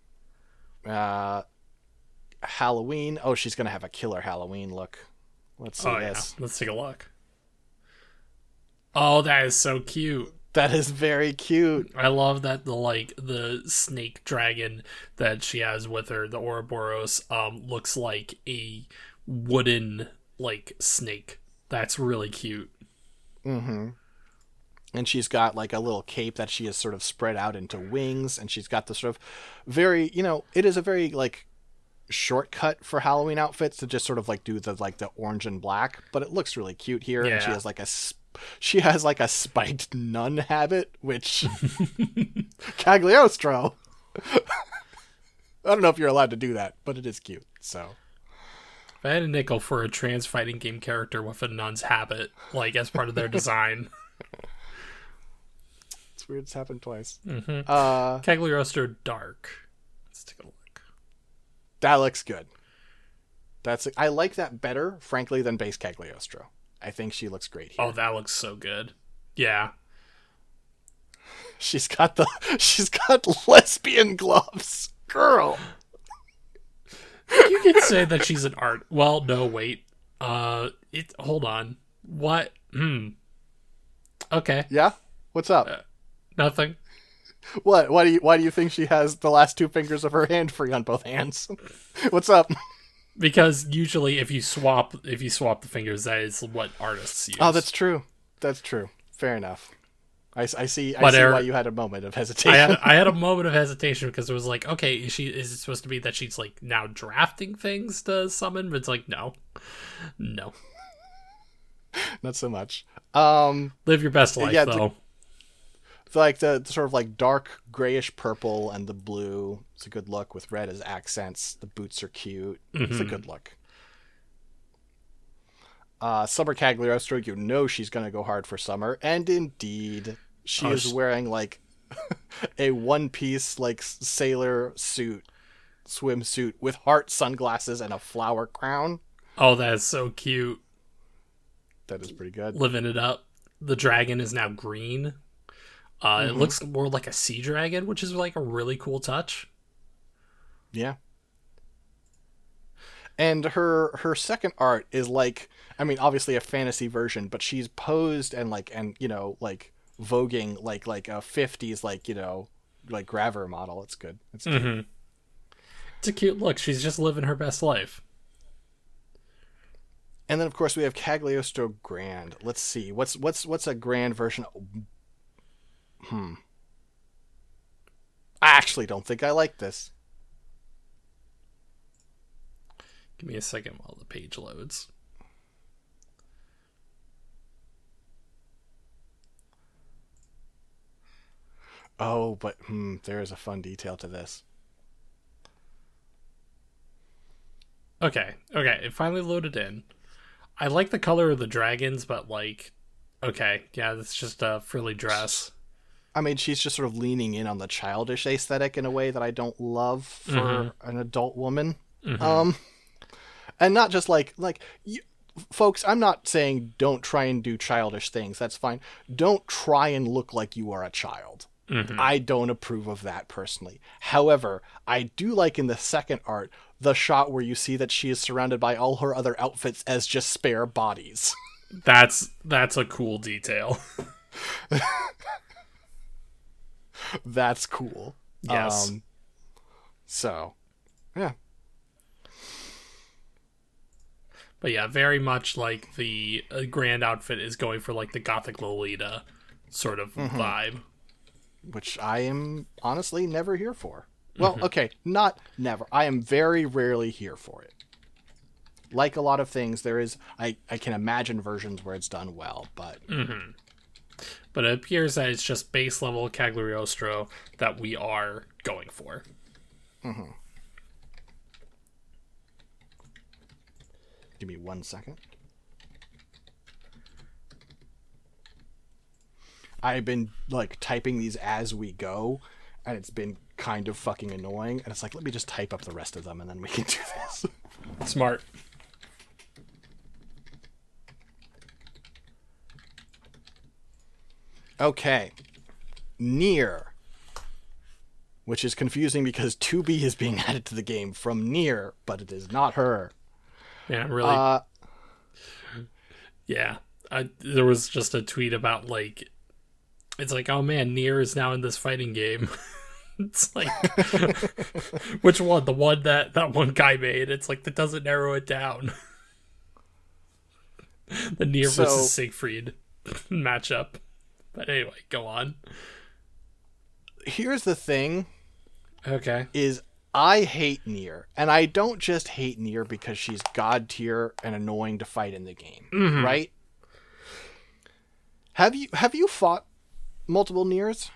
Halloween. Oh, she's going to have a killer Halloween look. Let's see this. Yeah. Let's take a look. Oh, that is so cute. That is very cute. I love that the snake dragon that she has with her, the Ouroboros, looks like a wooden snake. That's really cute. Mm-hmm. And she's got like a little cape that she has sort of spread out into wings, and she's got the sort of very, it is a very like shortcut for Halloween outfits to just sort of like do the orange and black, but it looks really cute here. Yeah. And she has like a spiked nun habit, which Cagliostro. I don't know if you're allowed to do that, but it is cute. So if I had a nickel for a trans fighting game character with a nun's habit, as part of their design. It's weird. It's happened twice. Mm-hmm. Cagliostro Dark. Let's take a look. That looks good. I like that better, frankly, than base Cagliostro. I think she looks great here. Oh, that looks so good. Yeah. She's got lesbian gloves. Girl. You could say that she's an art. Well, no, wait. Hold on. What? Okay. Yeah? What's up? Nothing. What? Why do you think she has the last two fingers of her hand free on both hands? What's up? Because usually if you swap the fingers, that is what artists use. Oh, that's true. That's true. Fair enough. I see why you had a moment of hesitation. I had a moment of hesitation because it was like, okay, is it supposed to be that she's like now drafting things to summon? But it's like, no. Not so much. Live your best life, though. The sort of like dark grayish purple and the blue. It's a good look with red as accents. The boots are cute. Mm-hmm. It's a good look. Summer Cagliostro, she's going to go hard for summer. And indeed, she is wearing like a one-piece like sailor swimsuit with heart sunglasses and a flower crown. Oh, that is so cute. That is pretty good. Living it up. The dragon is now green. Mm-hmm. It looks more like a sea dragon, which is like a really cool touch. Yeah. And her second art is like, I mean, obviously a fantasy version, but she's posed and voguing like a 50s like grabber model. It's good. It's cute. Mm-hmm. It's a cute look. She's just living her best life. And then of course we have Cagliostro Grand. Let's see. What's a grand version? I actually don't think I like this. Give me a second while the page loads. Oh, but there is a fun detail to this. Okay, it finally loaded in. I like the color of the dragons, but okay, yeah, that's just a frilly dress. I mean, she's just sort of leaning in on the childish aesthetic in a way that I don't love for an adult woman. Mm-hmm. And not just folks, I'm not saying don't try and do childish things. That's fine. Don't try and look like you are a child. Mm-hmm. I don't approve of that personally. However, I do like in the second art, the shot where you see that she is surrounded by all her other outfits as just spare bodies. That's a cool detail. That's cool. Yes. So, yeah. But yeah, very much like the grand outfit is going for the Gothic Lolita sort of vibe. Which I am honestly never here for. Well, okay, not never. I am very rarely here for it. Like a lot of things, there is... I can imagine versions where it's done well, but... Mm-hmm. But it appears that it's just base level Cagliostro that we are going for. Mm-hmm. Give me 1 second. I've been typing these as we go, and it's been kind of fucking annoying. And it's like, let me just type up the rest of them, and then we can do this. Smart. Okay. Nier. Which is confusing because 2B is being added to the game from Nier, but it is not her. Yeah, really. Yeah. There was just a tweet about It's like, oh man, Nier is now in this fighting game. It's like, which one? The one that one guy made. It's like, that doesn't narrow it down. The Nier versus Siegfried matchup. But anyway, go on. Here's the thing. Okay. Is I hate Nier, and I don't just hate Nier because she's god tier and annoying to fight in the game, right? Have you fought multiple Niers?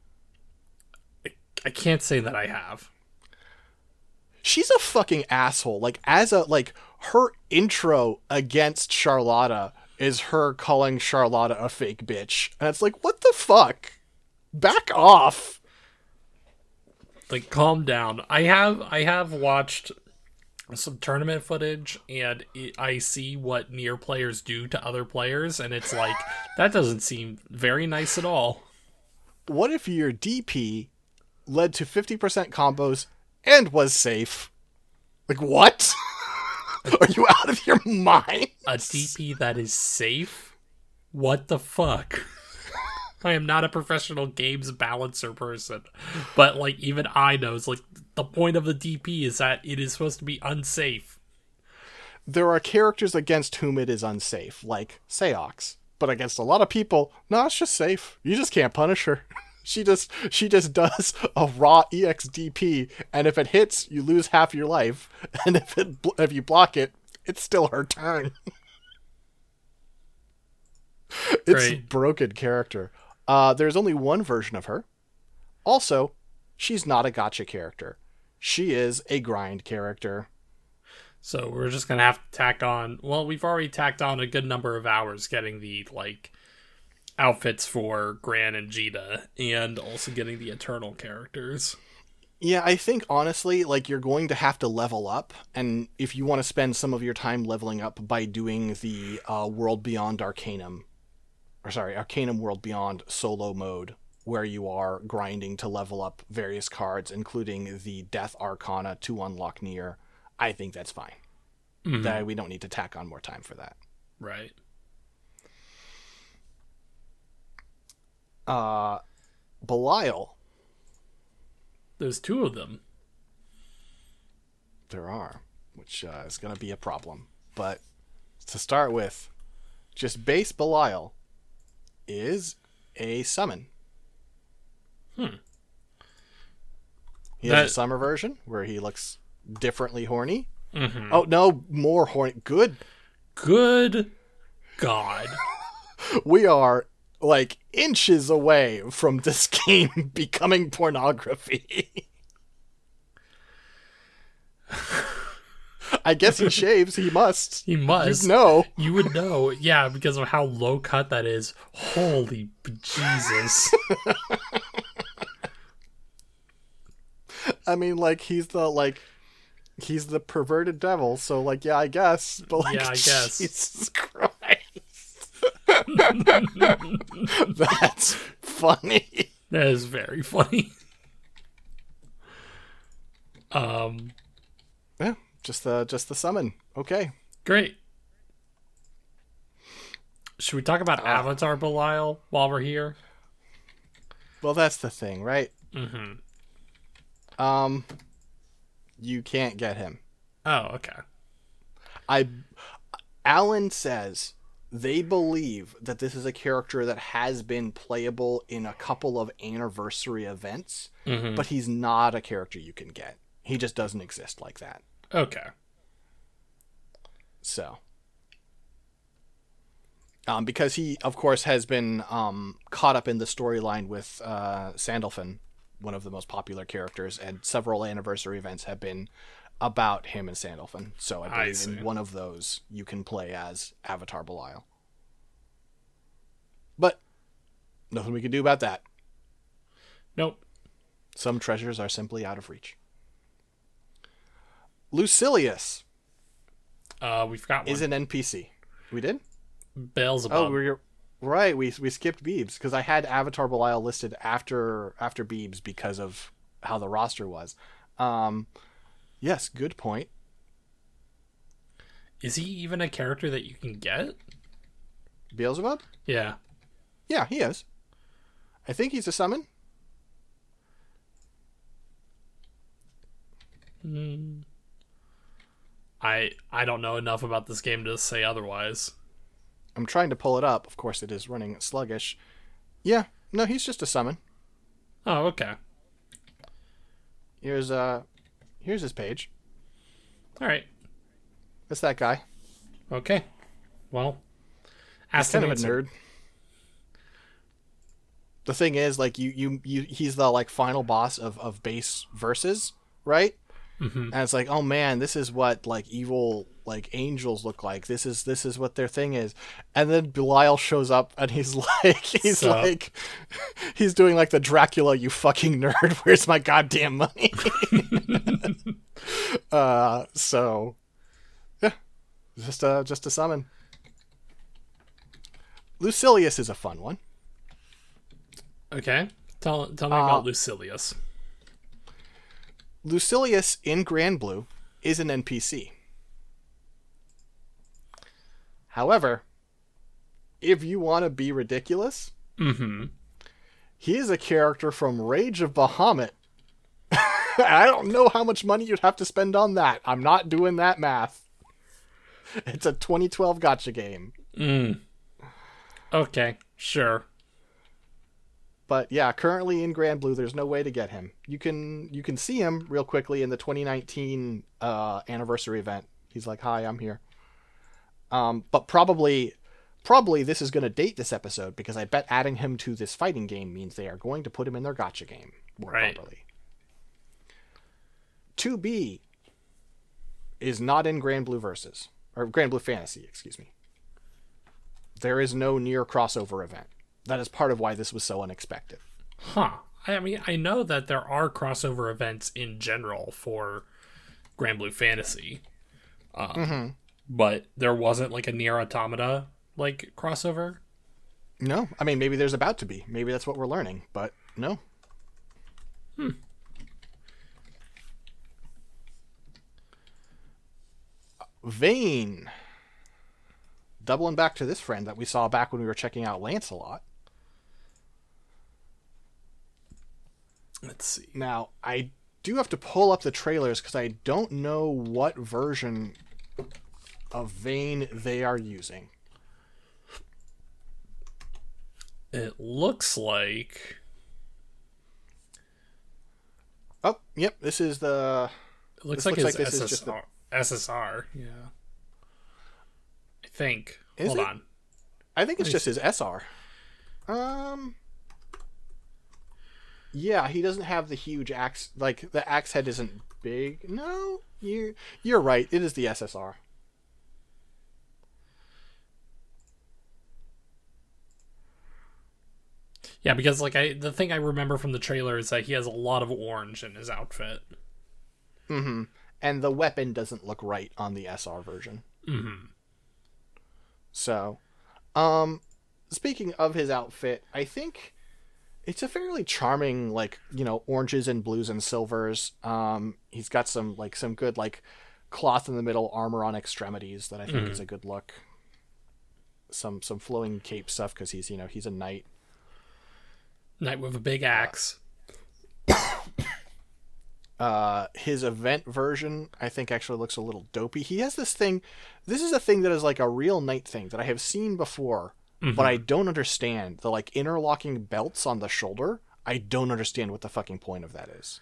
I can't say that I have. She's a fucking asshole. Like, her intro against Charlotta is her calling Charlotta a fake bitch. And it's like, what the fuck? Back off. Like, calm down. I have watched some tournament footage, and I see what Nier players do to other players, and it's like, that doesn't seem very nice at all. What if your DP led to 50% combos and was safe? Like, what? Are you out of your mind? A DP that is safe? What the fuck? I am not a professional games balancer person, but like, even I know, it's like, the point of the DP is that it is supposed to be unsafe. There are characters against whom it is unsafe, like Seox. But against a lot of people, no, it's just safe. You just can't punish her. She just does a raw EXDP, and if it hits, you lose half your life. And if you block it, it's still her turn. It's a broken character. There's only one version of her. Also, she's not a gacha character. She is a grind character. So we're just going to have to tack on... Well, we've already tacked on a good number of hours getting the, like, outfits for Gran and Jita, and also getting the Eternal characters. Yeah, I think, honestly, like, you're going to have to level up, and if you want to spend some of your time leveling up by doing the World Beyond Arcanum... Arcanum World Beyond solo mode, where you are grinding to level up various cards, including the Death Arcana to unlock Nier, I think that's fine. That we don't need to tack on more time for that. Right. Belial. There's two of them. There are, which is going to be a problem. But to start with, just base Belial is a summon. He has a summer version where he looks differently horny. Oh, no, more horny. Good God. We are, like, inches away from this game becoming pornography. I guess he shaves. He must. He must. You know. You would know. Yeah, because of how low cut that is. Holy Jesus. I mean, like, he's the perverted devil, so, like, yeah, I guess. But, like, yeah, I guess. Jesus Christ. That's funny. That is very funny. Yeah, just the summon. Okay. Great. Should we talk about Avatar Belial while we're here? Well, that's the thing, right? Mm-hmm. You can't get him. Oh, okay. Alan says they believe that this is a character that has been playable in a couple of anniversary events, but he's not a character you can get. He just doesn't exist like that. Okay. So, because he, of course, has been caught up in the storyline with Sandalphon, one of the most popular characters, and several anniversary events have been about him and Sandalphon. So I believe in one of those you can play as Avatar Belial. But nothing we can do about that. Nope. Some treasures are simply out of reach. Lucilius. We've got one. Is an NPC. We did? Beelzebub. Oh, we're right. We skipped Beebs because I had Avatar Belial listed after Beebs because of how the roster was. Yes, good point. Is he even a character that you can get? Beelzebub? Yeah. Yeah, he is. I think he's a summon. I don't know enough about this game to say otherwise. I'm trying to pull it up. Of course, it is running sluggish. Yeah, no, he's just a summon. Oh, okay. Here's his page. All right. That's that guy. Okay. Well, He's kind of a nerd. The thing is, like, he's the like final boss of base versus, right? Mm-hmm. And it's like, oh man, this is what like evil like angels look like. This is what their thing is. And then Belial shows up and he's doing like the Dracula, you fucking nerd. Where's my goddamn money? So yeah, just a summon. Lucilius is a fun one. Okay, tell me about Lucilius. Lucilius in Grand Blue is an NPC. However, if you want to be ridiculous, he is a character from Rage of Bahamut. I don't know how much money you'd have to spend on that. I'm not doing that math. It's a 2012 gacha game. Okay, sure. But yeah, currently in Grand Blue, there's no way to get him. You can see him real quickly in the 2019 anniversary event. He's like, "Hi, I'm here." But probably this is going to date this episode because I bet adding him to this fighting game means they are going to put him in their gacha game more properly. 2B is not in Grand Blue Versus or Grand Blue Fantasy, excuse me. There is no near crossover event. That is part of why this was so unexpected. Huh. I mean, I know that there are crossover events in general for Grand Blue Fantasy. But there wasn't like a Nier Automata like crossover? No. I mean, maybe there's about to be. Maybe that's what we're learning, but no. Vayne. Doubling back to this friend that we saw back when we were checking out Lancelot. Let's see. Now, I do have to pull up the trailers because I don't know what version of Vayne they are using. It looks like... Oh, yep, this is the... It looks like it's SSR. SSR, yeah. I think. Hold on. I think it's just his SR. Yeah, he doesn't have the huge axe. Like, the axe head isn't big. No, you're right. It is the SSR. Yeah, because like the thing I remember from the trailer is that he has a lot of orange in his outfit. Mm-hmm. And the weapon doesn't look right on the SR version. Mm-hmm. So, speaking of his outfit, I think it's a fairly charming, like, you know, oranges and blues and silvers. He's got some good, like, cloth in the middle, armor on extremities that I think is a good look. Some flowing cape stuff because he's a knight. Knight with a big axe. His event version, I think, actually looks a little dopey. He has this thing. This is a thing that is like a real knight thing that I have seen before, but I don't understand. The like interlocking belts on the shoulder. I don't understand what the fucking point of that is.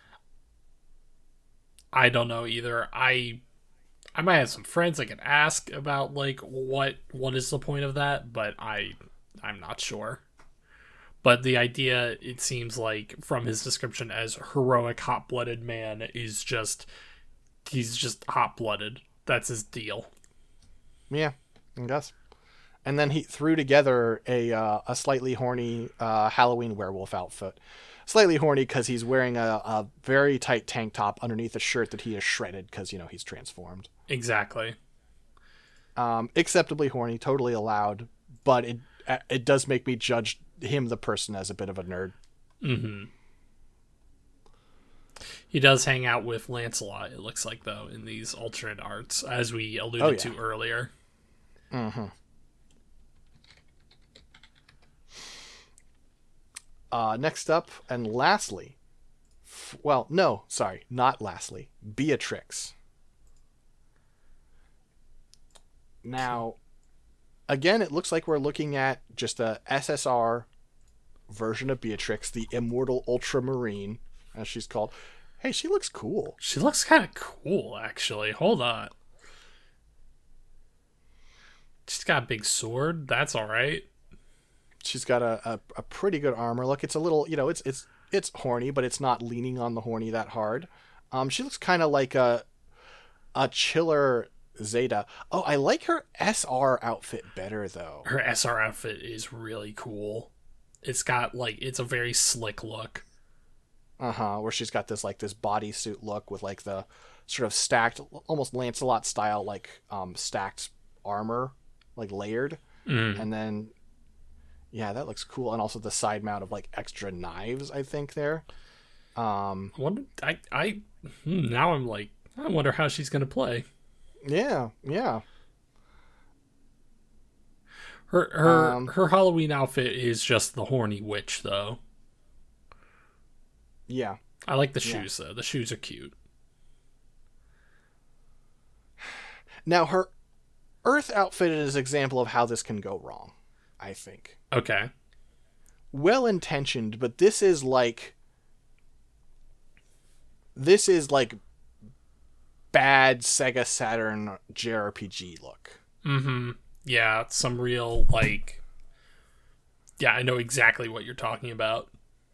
I don't know either. I might have some friends I could ask about like what is the point of that, but I'm not sure. But the idea, it seems like, from his description as heroic, hot-blooded man, is he's just hot-blooded. That's his deal. Yeah, I guess. And then he threw together a slightly horny Halloween werewolf outfit. Slightly horny because he's wearing a very tight tank top underneath a shirt that he has shredded because, he's transformed. Exactly. Acceptably horny, totally allowed, but it does make me judge him, the person, as a bit of a nerd. Mm-hmm. He does hang out with Lancelot, it looks like, though, in these alternate arts, as we alluded to earlier. Mm-hmm. Next up, and lastly, well, no, sorry, not lastly, Beatrix. Now, again, it looks like we're looking at just a SSR version of Beatrix, the Immortal Ultramarine, as she's called. Hey, she looks cool. She looks kind of cool, actually. Hold on. She's got a big sword. That's all right. She's got a pretty good armor. Look, it's a little, it's horny, but it's not leaning on the horny that hard. She looks kind of like a chiller Zeta. Oh, I like her SR outfit better, though. Her SR outfit is really cool. It's got, it's a very slick look. Where she's got this bodysuit look with, the sort of stacked, almost Lancelot style, stacked armor, layered. And then, yeah, that looks cool. And also the side mount of, extra knives, I think, there. Now I'm I wonder how she's going to play. Yeah. Her Halloween outfit is just the horny witch, though. Yeah. I like the shoes, though. The shoes are cute. Now, her Earth outfit is an example of how this can go wrong, I think. Okay. Well-intentioned, but this is bad Sega Saturn JRPG look. Mm-hmm. Yeah, some real, yeah, I know exactly what you're talking about.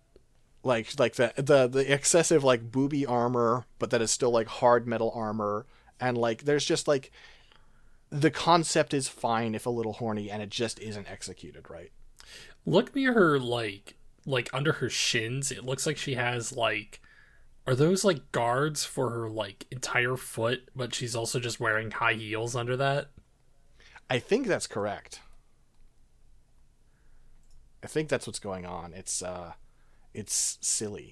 The excessive, booby armor, but that is still, hard metal armor. And, there's just, the concept is fine if a little horny, and it just isn't executed right. Look near her, under her shins. It looks like she has, are those, guards for her, entire foot, but she's also just wearing high heels under that? I think that's correct. I think that's what's going on. It's silly.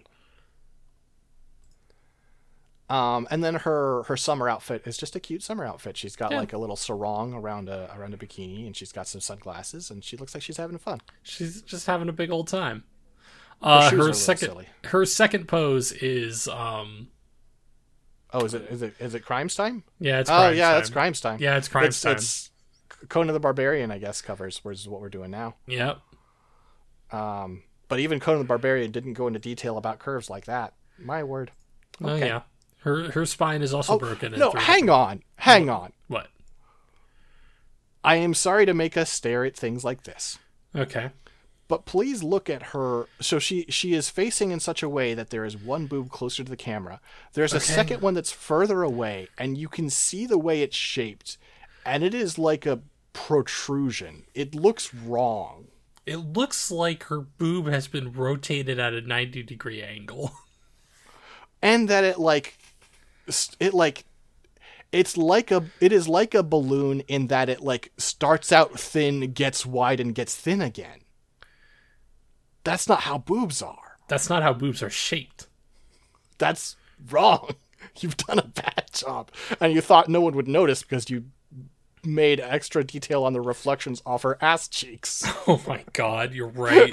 And then her summer outfit is just a cute summer outfit. She's got a little sarong around a bikini, and she's got some sunglasses, and she looks like she's having fun. She's just having a big old time. Her second pose is is it Crimes Time? Yeah, it's Crimes Time. That's Crimes Time. Yeah, it's Crimes Time. It's Conan the Barbarian, I guess, covers, which is what we're doing now. Yep. But even Conan the Barbarian didn't go into detail about curves like that. My word. Okay. Oh yeah. Her spine is also broken. No, hang on. What? I am sorry to make us stare at things like this. Okay. But please look at her. So she is facing in such a way that there is one boob closer to the camera. There's a second one that's further away, and you can see the way it's shaped, and it is like a protrusion. It looks wrong. It looks like her boob has been rotated at a 90-degree angle. And that it is like a balloon in that it starts out thin, gets wide, and gets thin again. That's not how boobs are. That's not how boobs are shaped. That's wrong. You've done a bad job. And you thought no one would notice because you made extra detail on the reflections off her ass cheeks. Oh my god, you're right.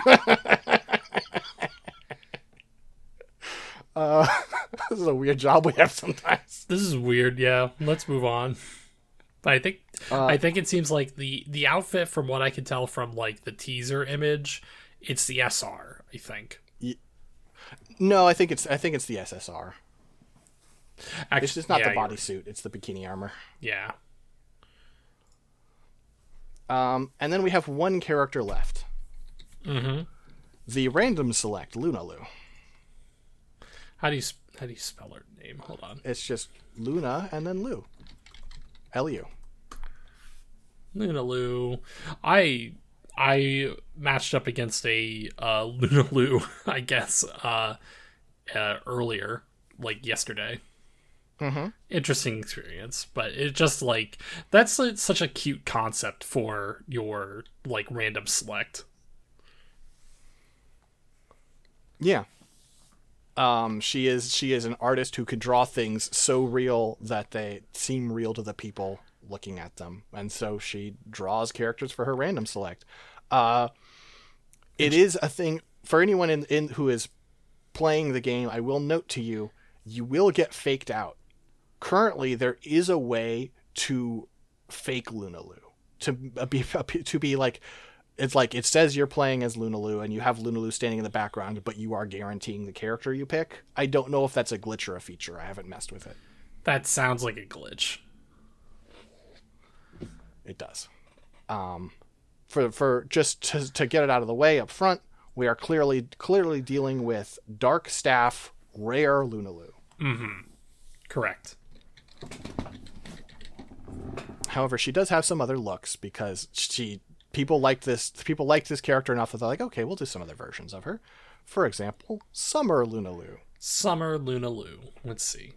This is a weird job we have sometimes. This is weird, yeah. Let's move on. But I think it seems like the outfit, from what I can tell from the teaser image, it's the SR, I think. No, I think it's the SSR. Actually, it's just not the bodysuit, it's the bikini armor. Yeah. And then we have one character left. Mm-hmm. The random select Lunalu. How do you spell her name? Hold on. It's just Luna and then Lu. Lu. Lunalu. I matched up against a Lunalu, I guess, earlier, yesterday. Mm-hmm. Interesting experience, but it just that's such a cute concept for your random select. Yeah. She is an artist who could draw things so real that they seem real to the people looking at them, and so she draws characters for her random select. It is a thing. for anyone in who is playing the game, I will note to you, you will get faked out. Currently, there is a way to fake Lunalu. To be like, it's like it says you're playing as Lunalu and you have Lunalu standing in the background, but you are guaranteeing the character you pick. I don't know if that's a glitch or a feature. I haven't messed with it. That sounds like a glitch. It does. For just to get it out of the way up front, we are clearly dealing with Dark Staff rare Lunalu. Mm-hmm. Correct. However, she does have some other looks because people liked this character enough that they're like, okay, we'll do some other versions of her. For example, Summer Lunalu. Summer Lunalu. Let's see.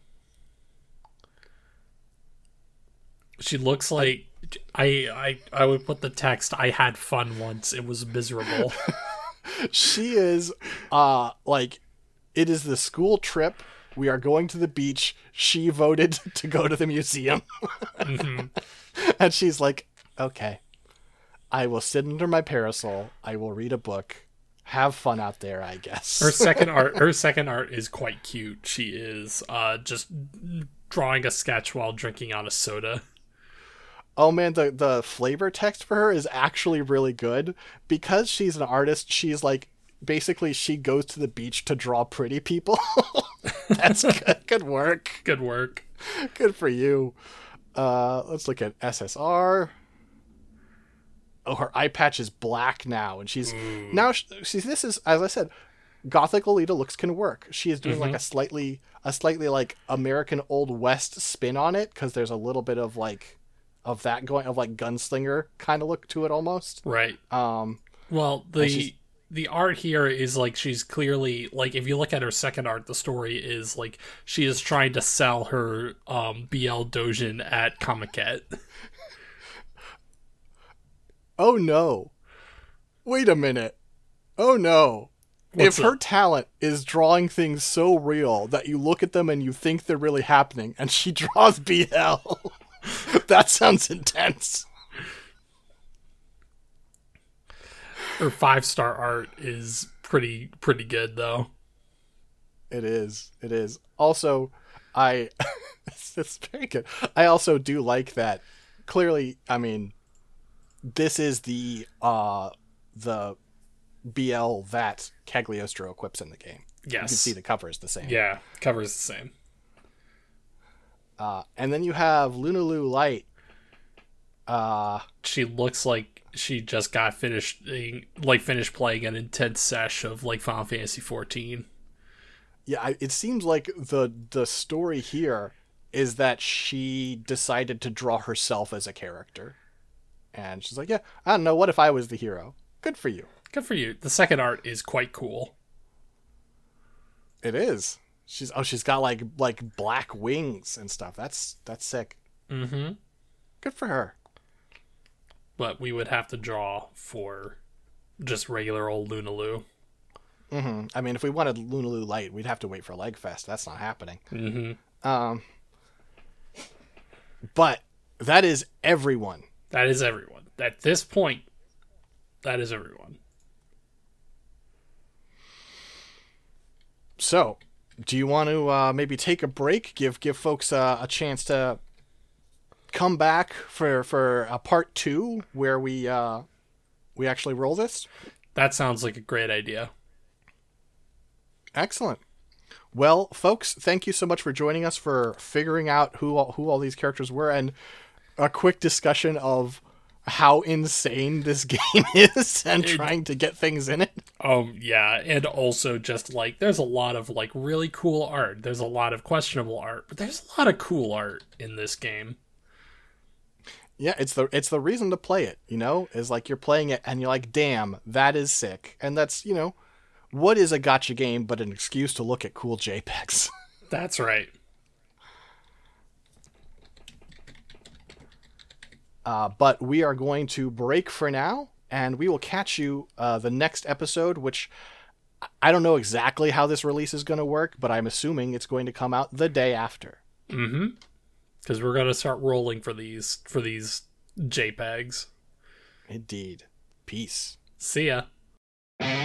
She looks like I would put the text, I had fun once. It was miserable. She is like, it is the school trip. We are going to the beach. She voted to go to the museum. Mm-hmm. And she's like, okay, I will sit under my parasol. I will read a book. Have fun out there, I guess. Her second art is quite cute. She is just drawing a sketch while drinking out a soda. Oh man, the flavor text for her is actually really good. Because she's an artist, she's like, basically she goes to the beach to draw pretty people. That's good. Good work. Good work. Good for you. Let's look at SSR. Oh, her eye patch is black now, and she's now. See, this is, as I said, Gothic Lolita looks can work. She is doing like a slightly like American Old West spin on it, because there's a little bit of like of that going of like gunslinger kind of look to it almost. Right. Well, the art here is like, she's clearly like, if you look at her second art, the story is like she is trying to sell her BL Dojin at Comiket. Oh no. Wait a minute. Oh no. If her talent is drawing things so real that you look at them and you think they're really happening, and she draws BL, that sounds intense. Her 5-star art is pretty good though. It is. Also, it's very good. I also do like that. Clearly, I mean, this is the BL that Cagliostro equips in the game. Yes. You can see the cover is the same. Yeah, cover is the same. And then you have Lunalu Light. She looks like she just got finished playing an intense sesh of like Final Fantasy 14. Yeah, it seems like the story here is that she decided to draw herself as a character. And she's like, yeah, I don't know, what if I was the hero? Good for you. Good for you. The second art is quite cool. It is. She's got like black wings and stuff. That's sick. Mm-hmm. Good for her. But we would have to draw for just regular old Lunalu. Mm-hmm. I mean, if we wanted Lunalu Light, we'd have to wait for Legfest. That's not happening. Mm-hmm. But that is everyone. That is everyone. At this point, that is everyone. So, do you want to maybe take a break, give folks a chance to come back for a part 2 where we actually roll this? That sounds like a great idea. Excellent. Well, folks, thank you so much for joining us for figuring out who all these characters were, and a quick discussion of how insane this game is and trying to get things in it. Yeah, and also just like there's a lot of like really cool art. There's a lot of questionable art, but there's a lot of cool art in this game. Yeah, it's the reason to play it, you know? Is like you're playing it and you're like, "Damn, that is sick." And that's, you know, what is a gacha game but an excuse to look at cool JPEGs? That's right. But we are going to break for now, and we will catch you the next episode, which I don't know exactly how this release is going to work, but I'm assuming it's going to come out the day after. Mm-hmm. Because we're going to start rolling for these JPEGs. Indeed. Peace. See ya.